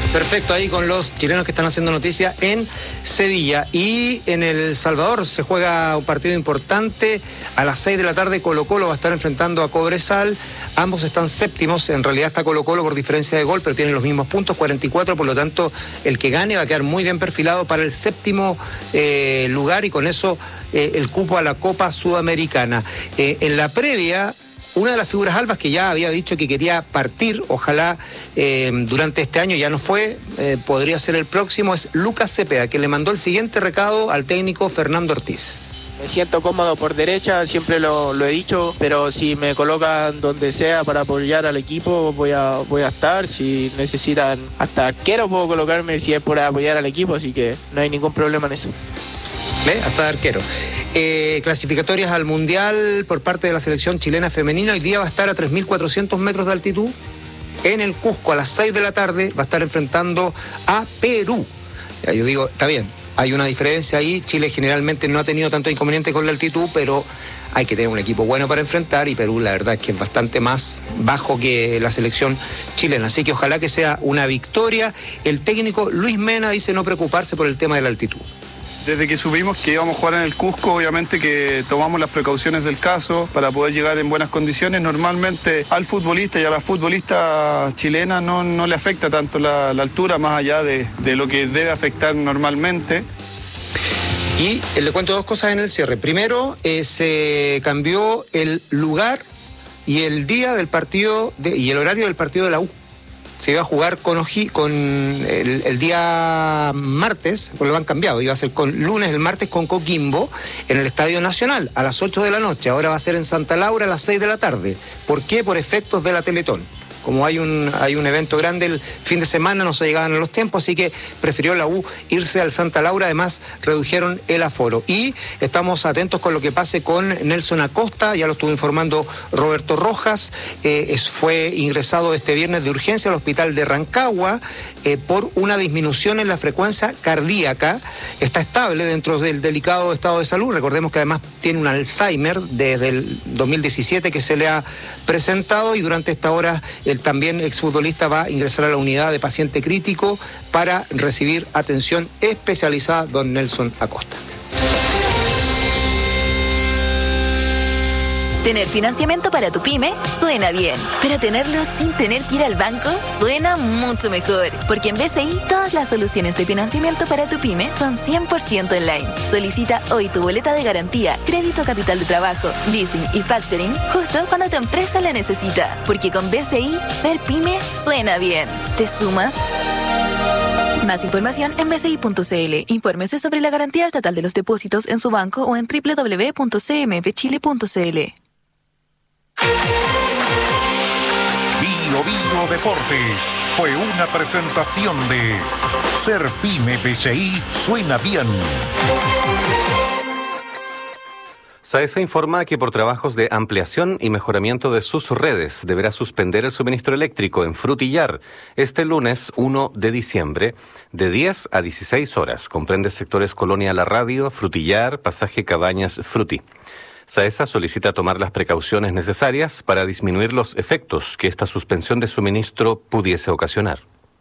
S10: Perfecto, ahí con los chilenos que están haciendo noticia en Sevilla. Y en El Salvador se juega un partido importante. A las 6 de la tarde Colo-Colo va a estar enfrentando a Cobresal. Ambos están séptimos. En realidad está Colo-Colo por diferencia de gol, pero tienen los mismos puntos, 44. Por lo tanto, el que gane va a quedar muy bien perfilado para el séptimo lugar y con eso el cupo a la Copa Sudamericana. En la previa, una de las figuras albas que ya había dicho que quería partir, ojalá durante este año, ya no fue, podría ser el próximo, es Lucas Cepeda, que le mandó el siguiente recado al técnico Fernando Ortiz.
S14: Me siento cómodo por derecha, siempre lo he dicho, pero si me colocan donde sea para apoyar al equipo, voy a estar. Si necesitan hasta arquero puedo colocarme si es por apoyar al equipo, así que no hay ningún problema en eso.
S10: Hasta arquero. Clasificatorias al Mundial por parte de la selección chilena femenina. Hoy día va a estar a 3.400 metros de altitud en el Cusco. A las 6 de la tarde va a estar enfrentando a Perú. Ya, yo digo, está bien, hay una diferencia ahí. Chile generalmente no ha tenido tanto inconveniente con la altitud, pero hay que tener un equipo bueno para enfrentar, y Perú la verdad es que es bastante más bajo que la selección chilena. Así que ojalá que sea una victoria. El técnico Luis Mena dice no preocuparse por el tema de la altitud.
S17: Desde que supimos que íbamos a jugar en el Cusco, obviamente que tomamos las precauciones del caso para poder llegar en buenas condiciones. Normalmente al futbolista y a la futbolista chilena no le afecta tanto la altura, más allá de lo que debe afectar normalmente.
S10: Y le cuento dos cosas en el cierre. Primero, se cambió el lugar y el día del partido y el horario del partido de la U. Se iba a jugar con el día martes, pues lo han cambiado, iba a ser el martes con Coquimbo en el Estadio Nacional a las 8 de la noche, ahora va a ser en Santa Laura a las 6 de la tarde. ¿Por qué? Por efectos de la Teletón. Como hay un evento grande el fin de semana, no se llegaban a los tiempos, así que prefirió la U irse al Santa Laura. Además, redujeron el aforo. Y estamos atentos con lo que pase con Nelson Acosta, ya lo estuvo informando Roberto Rojas. Fue ingresado este viernes de urgencia al hospital de Rancagua por una disminución en la frecuencia cardíaca. Está estable dentro del delicado estado de salud. Recordemos que además tiene un Alzheimer desde el 2017 que se le ha presentado, y durante esta hora el también exfutbolista va a ingresar a la unidad de paciente crítico para recibir atención especializada, don Nelson Acosta.
S18: Tener financiamiento para tu pyme suena bien, pero tenerlo sin tener que ir al banco suena mucho mejor, porque en BCI todas las soluciones de financiamiento para tu pyme son 100% online. Solicita hoy tu boleta de garantía, crédito capital de trabajo, leasing y factoring justo cuando tu empresa la necesita, porque con BCI ser pyme suena bien. ¿Te sumas? Más información en bci.cl. Infórmese sobre la garantía estatal de los depósitos en su banco o en www.cmfchile.cl.
S2: Bio Deportes fue una presentación de Ser Pyme BCI suena bien.
S19: SAESA informa que por trabajos de ampliación y mejoramiento de sus redes deberá suspender el suministro eléctrico en Frutillar este lunes 1 de diciembre de 10 a 16 horas. Comprende sectores Colonia La Radio, Frutillar, Pasaje Cabañas, Fruti. SAESA solicita tomar las precauciones necesarias para disminuir los efectos que esta suspensión de suministro pudiese ocasionar.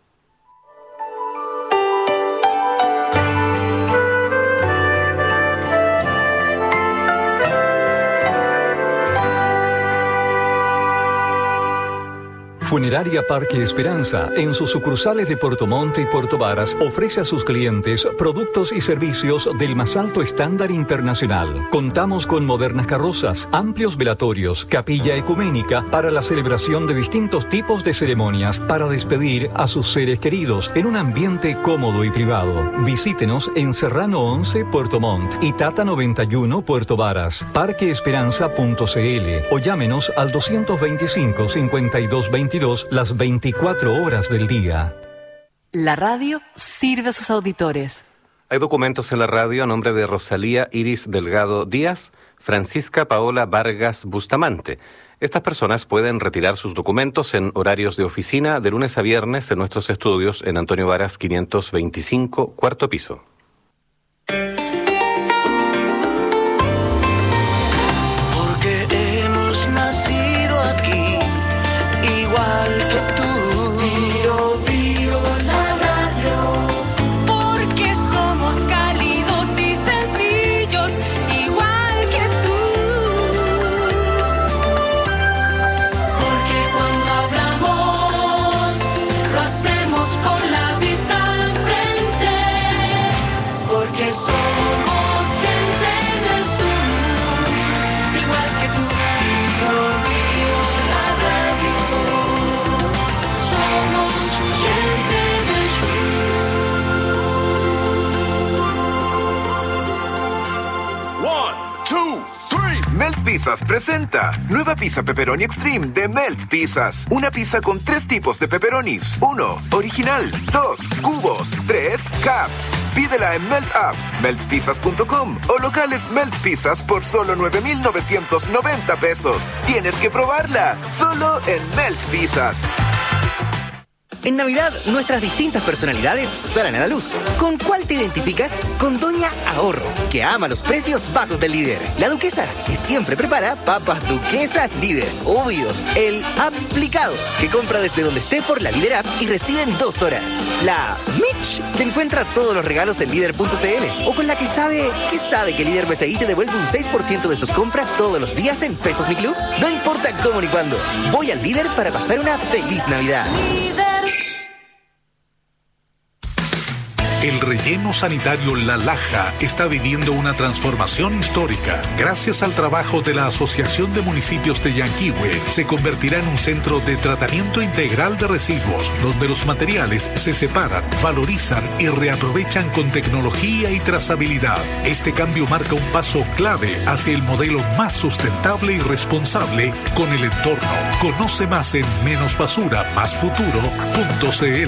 S25: Funeraria Parque Esperanza, en sus sucursales de Puerto Montt y Puerto Varas, ofrece a sus clientes productos y servicios del más alto estándar internacional. Contamos con modernas carrozas, amplios velatorios, capilla ecuménica para la celebración de distintos tipos de ceremonias para despedir a sus seres queridos en un ambiente cómodo y privado. Visítenos en Serrano 11, Puerto Montt y Tata 91, Puerto Varas, parqueesperanza.cl o llámenos al 225-5222 las 24 horas del día.
S3: La radio sirve a sus auditores.
S19: Hay documentos en la radio a nombre de Rosalía Iris Delgado Díaz, Francisca Paola Vargas Bustamante. Estas personas pueden retirar sus documentos en horarios de oficina de lunes a viernes en nuestros estudios en Antonio Varas 525, cuarto piso.
S26: Porque hemos nacido aquí igual que tú. Bio, bio, la
S4: Pizzas presenta nueva pizza pepperoni extreme de Melt Pizzas. Una pizza con 3 tipos de pepperonis. 1. Original. 2. Cubos. 3. Caps. Pídela en Melt App, meltpizzas.com o locales Melt Pizzas por solo 9,990 pesos. Tienes que probarla, solo en Melt Pizzas.
S12: En Navidad, nuestras distintas personalidades salen a la luz. ¿Con cuál te identificas? Con Doña Ahorro, que ama los precios bajos del Líder. La Duquesa, que siempre prepara papas Duquesas Líder. Obvio. El Aplicado, que compra desde donde esté por la Líder App y recibe en 2 horas. La Mitch, que encuentra todos los regalos en Líder.cl. O con la que sabe que Líder BCI te devuelve un 6% de sus compras todos los días en Pesos Mi Club. No importa cómo ni cuándo. Voy al Líder para pasar una feliz Navidad.
S13: El relleno sanitario La Laja está viviendo una transformación histórica. Gracias al trabajo de la Asociación de Municipios de Yanquihue, se convertirá en un centro de tratamiento integral de residuos, donde los materiales se separan, valorizan y reaprovechan con tecnología y trazabilidad. Este cambio marca un paso clave hacia el modelo más sustentable y responsable con el entorno. Conoce más en menosbasura-másfuturo.cl.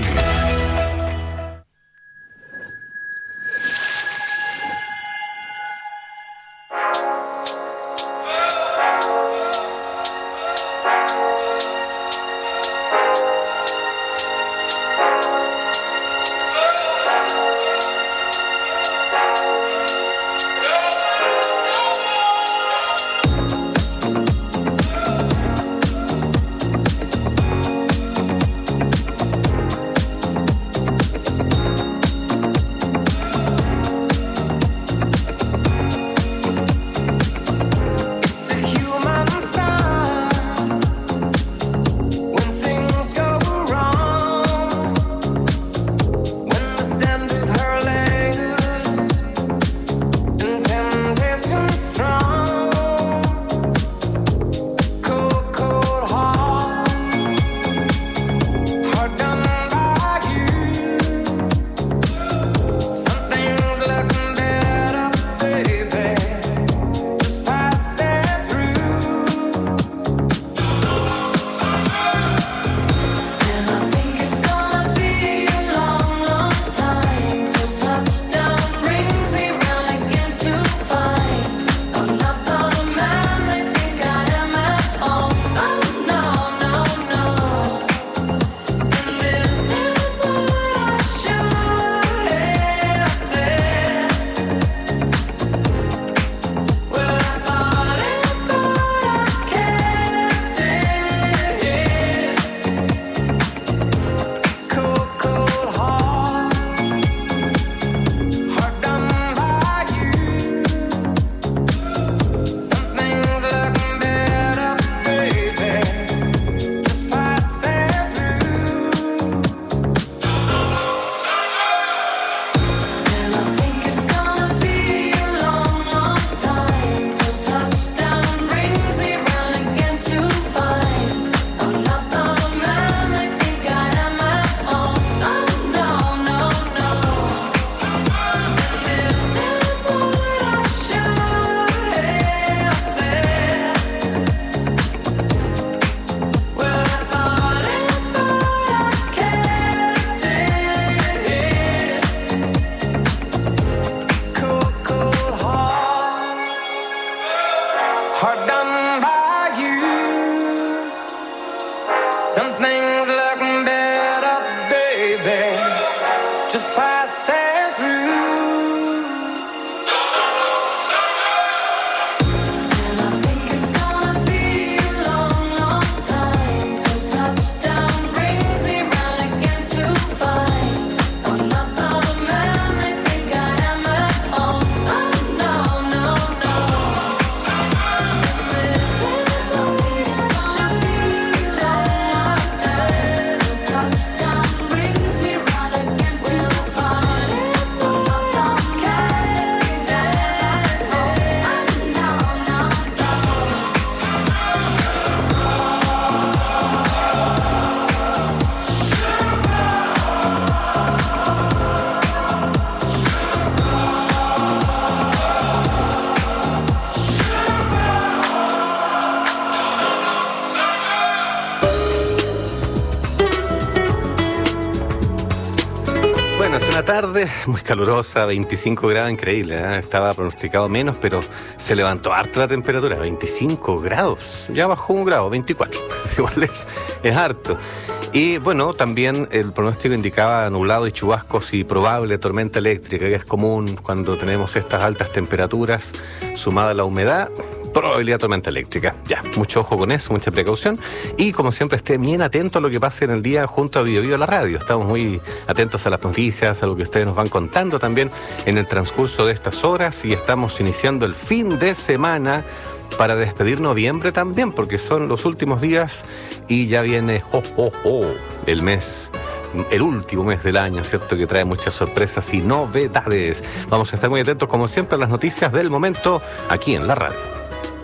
S19: tarde, muy calurosa, 25 grados, increíble, ¿eh? Estaba pronosticado menos, pero se levantó harto la temperatura, 25 grados, ya bajó 1 grado, 24, igual es harto. Y bueno, también el pronóstico indicaba nublado y chubascos y probable tormenta eléctrica, que es común cuando tenemos estas altas temperaturas, sumada a la humedad, probabilidad de tormenta eléctrica. Ya, mucho ojo con eso, mucha precaución. Y como siempre, esté bien atento a lo que pase en el día junto a Bio Bio la radio. Estamos muy atentos a las noticias, a lo que ustedes nos van contando también en el transcurso de estas horas. Y estamos iniciando el fin de semana para despedir noviembre también, porque son los últimos días y ya viene el mes, el último mes del año, ¿cierto? Que trae muchas sorpresas y novedades. Vamos a estar muy atentos, como siempre, a las noticias del momento aquí en la radio.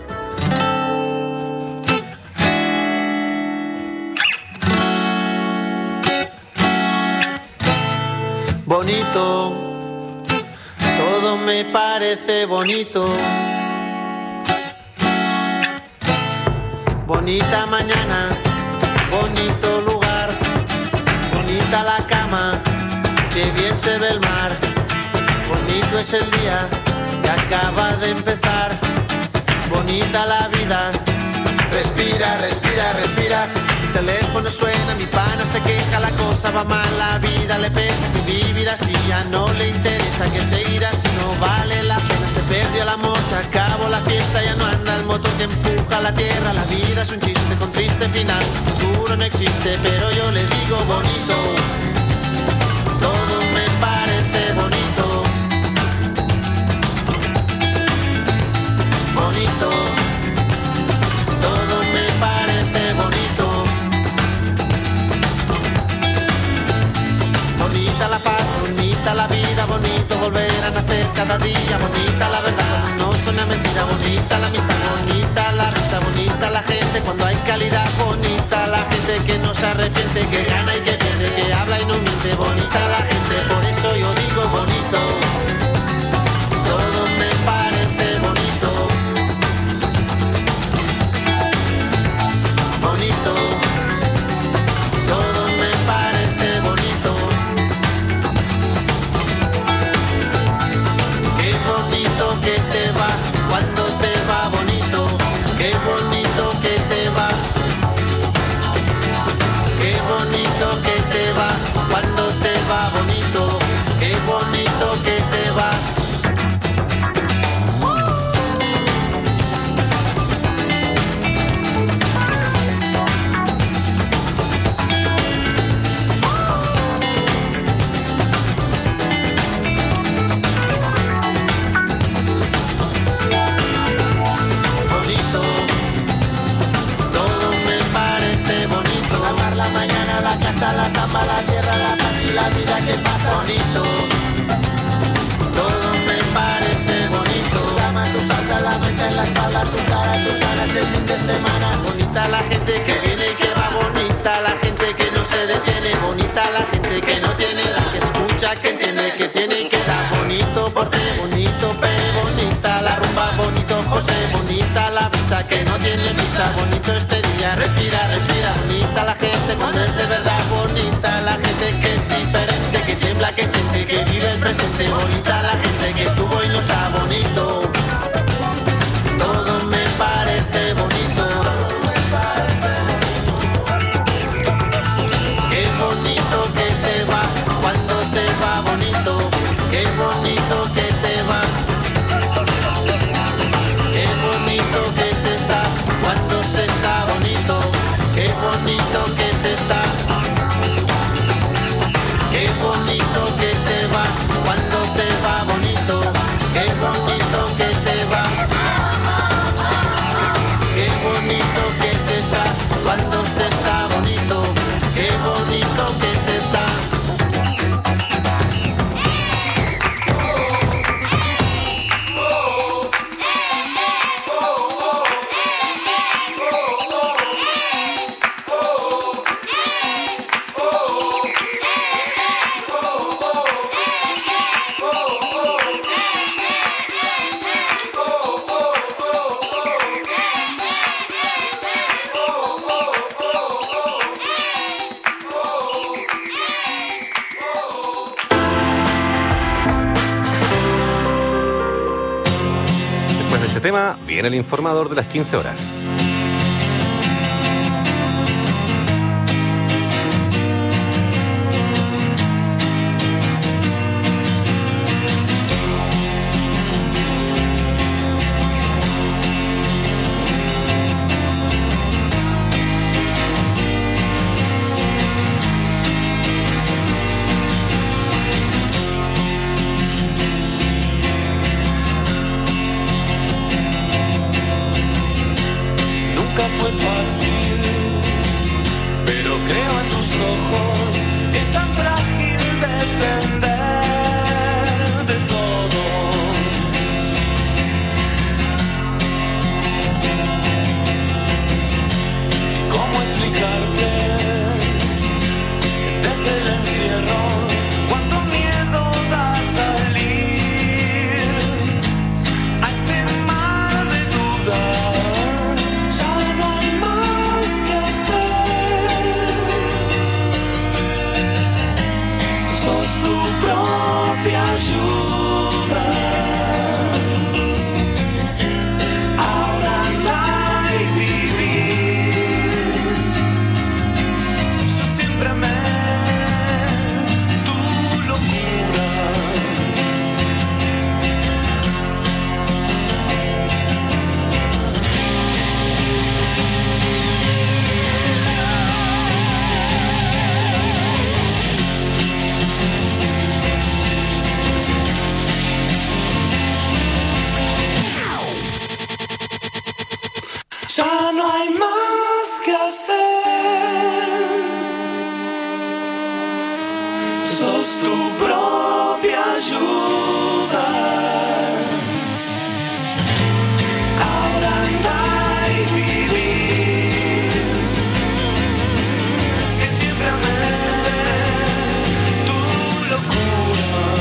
S1: Bonito, todo me parece bonito. Bonita mañana, bonito lugar, bonita la cama, que bien se ve el mar. Bonito es el día que acaba de empezar, bonita la vida. Respira, respira, respira. Mi teléfono suena, mi pana se queja, la cosa va mal, la vida le pesa, que vivir así ya no le interesa, que seguir así no vale la pena. Se perdió el amor, se acabó la fiesta, ya no anda el motor que empuja la tierra. La vida es un chiste con triste final, futuro no existe, pero yo le digo bonito. Todo me parece bonito. Bonito. Todo me parece bonito. Bonita la paz, bonita la vida, bonito volver a nacer cada día, bonita la verdad, no suena mentira, bonita la amistad, bonita la risa, bonita la gente cuando hay calidad, bonita la gente que no se arrepiente, que gana y que pierde, que habla y no miente, bonita la gente, por eso yo digo bonito. Todo me parece bonito. Bonito. Todo me parece bonito. Qué bonito que te va cuando te va bonito. Qué bonito que te va. Qué bonito que te va cuando te va bonito. Qué bonito que te va. La zamba, la tierra, la paz y la vida que pasa bonito. Todo me parece bonito. Tu cama, tu salsa, la mancha en la espalda, tu cara, tus ganas el fin de semana. Bonita la gente que viene y que va, bonita la gente que no se detiene, bonita la gente que no tiene edad, que escucha, que entiende, que tiene y que da. Bonito porte, bonito Pere, bonita la rumba, bonito José, bonita la brisa que no tiene prisa, bonito este día, respira, respira, bonita la gente cuando es de verdad, bonita la gente que es diferente, que tiembla, que siente, que vive el presente, bonita la gente que estuvo y no está bonito. Todo me parece bonito. Qué bonito que te va cuando te va bonito. Qué bonito que te va. Qué bonito que se está cuando se está bonito. Qué bonito que se está. Qué bonito que te va cuando te va
S19: en el informador de las 15 horas.
S26: Ya no hay más que hacer. Sos tu propia ayuda. Ahora anda y vivir. Que siempre amé tu locura.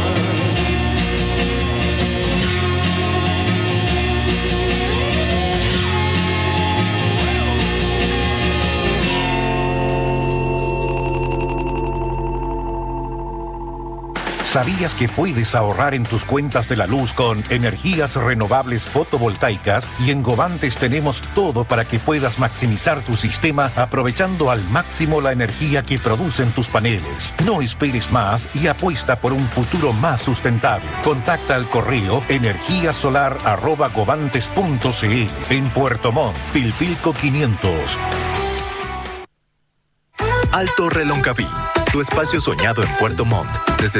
S2: ¿Sabías que puedes ahorrar en tus cuentas de la luz con energías renovables fotovoltaicas? Y en Govantes tenemos todo para que puedas maximizar tu sistema aprovechando al máximo la energía que producen tus paneles. No esperes más y apuesta por un futuro más sustentable. Contacta al correo energiasolar@govantes.cl. En Puerto Montt, Pilpilco 500.
S5: Alto Reloncaví, tu espacio soñado en Puerto Montt, desde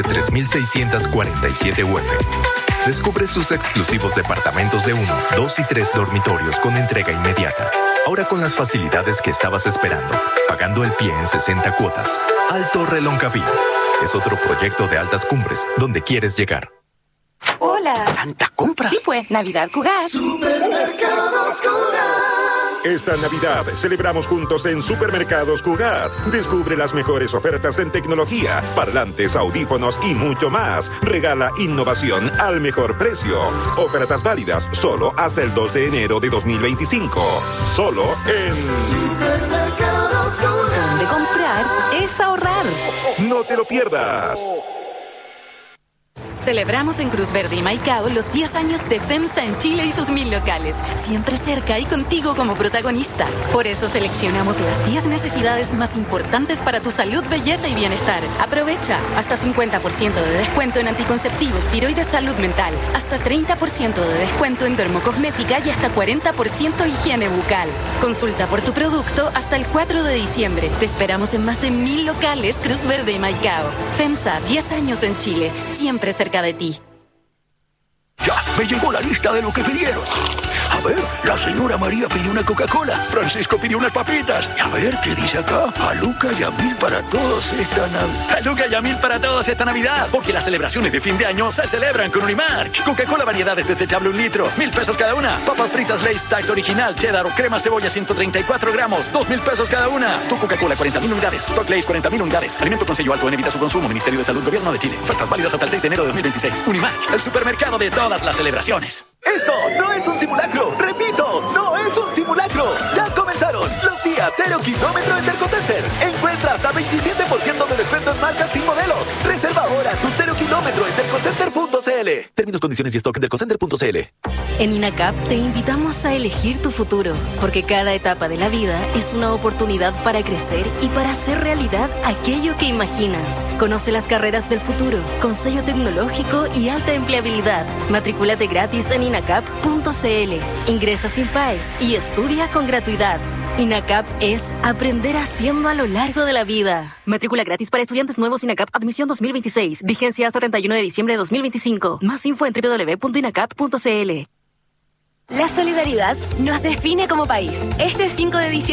S5: 3.647 UF. Descubre sus exclusivos departamentos de 1, 2 y 3 dormitorios con entrega inmediata. Ahora con las facilidades que estabas esperando, pagando el pie en 60 cuotas. Alto Reloncaví es otro proyecto de Altas Cumbres, donde quieres llegar.
S6: Hola.
S5: ¿Tanta compra?
S6: Sí, pues, Navidad Cugat. Supermercados Cugat.
S7: Esta Navidad celebramos juntos en Supermercados Cugat. Descubre las mejores ofertas en tecnología, parlantes, audífonos y mucho más. Regala innovación al mejor precio. Ofertas válidas solo hasta el 2 de enero de 2025. Solo en
S6: Supermercados Cugat. Donde comprar es ahorrar.
S7: No te lo pierdas.
S6: Celebramos en Cruz Verde y Maicao los 10 años de FEMSA en Chile y sus 1000 locales, siempre cerca y contigo como protagonista. Por eso seleccionamos las 10 necesidades más importantes para tu salud, belleza y bienestar. Aprovecha hasta 50% de descuento en anticonceptivos, tiroides, salud mental, hasta 30% de descuento en dermocosmética y hasta 40% higiene bucal. Consulta por tu producto hasta el 4 de diciembre. Te esperamos en más de 1000 locales Cruz Verde y Maicao. FEMSA, 10 años en Chile, siempre cerca de ti.
S20: Ya, me llegó la lista de lo que pidieron. A ver, la señora María pidió una Coca-Cola, Francisco pidió unas papitas. Y a ver, ¿qué dice acá? A Luca y a Mil para todos esta Navidad.
S21: A Luca y a Mil para todos esta Navidad, porque las celebraciones de fin de año se celebran con Unimark. Coca-Cola variedades desechable 1 litro, 1,000 pesos cada una. Papas fritas Lay's Tax original, cheddar o crema cebolla 134 gramos, 2,000 pesos cada una. Stock Coca-Cola 40,000 unidades, Stock Lay's 40,000 unidades. Alimento con sello alto en evita su consumo. Ministerio de Salud, Gobierno de Chile. Ofertas válidas hasta el 6 de enero de 2026. Unimark, el supermercado de todas las celebraciones.
S22: Esto no es un simulacro, repito, no es un simulacro. Ya comenzaron los días 0 kilómetro en Tercocenter. Encuentra hasta 27% de descuento en marcas y modelos. Reserva ahora tu 0 kilómetro en tercocenter.cl. Términos, condiciones y stock en delcocenter.cl.
S6: En INACAP te invitamos a elegir tu futuro, porque cada etapa de la vida es una oportunidad para crecer y para hacer realidad aquello que imaginas. Conoce las carreras del futuro, con sello tecnológico y alta empleabilidad. Matricúlate gratis en inacap.cl. Ingresa sin PAES y estudia con gratuidad. INACAP es aprender haciendo a lo largo de la vida. Matrícula gratis para estudiantes nuevos INACAP Admisión 2026. Vigencia hasta 31 de diciembre de 2025. Más info en www.inacap.cl.
S8: La solidaridad nos define como país. Este 5 de diciembre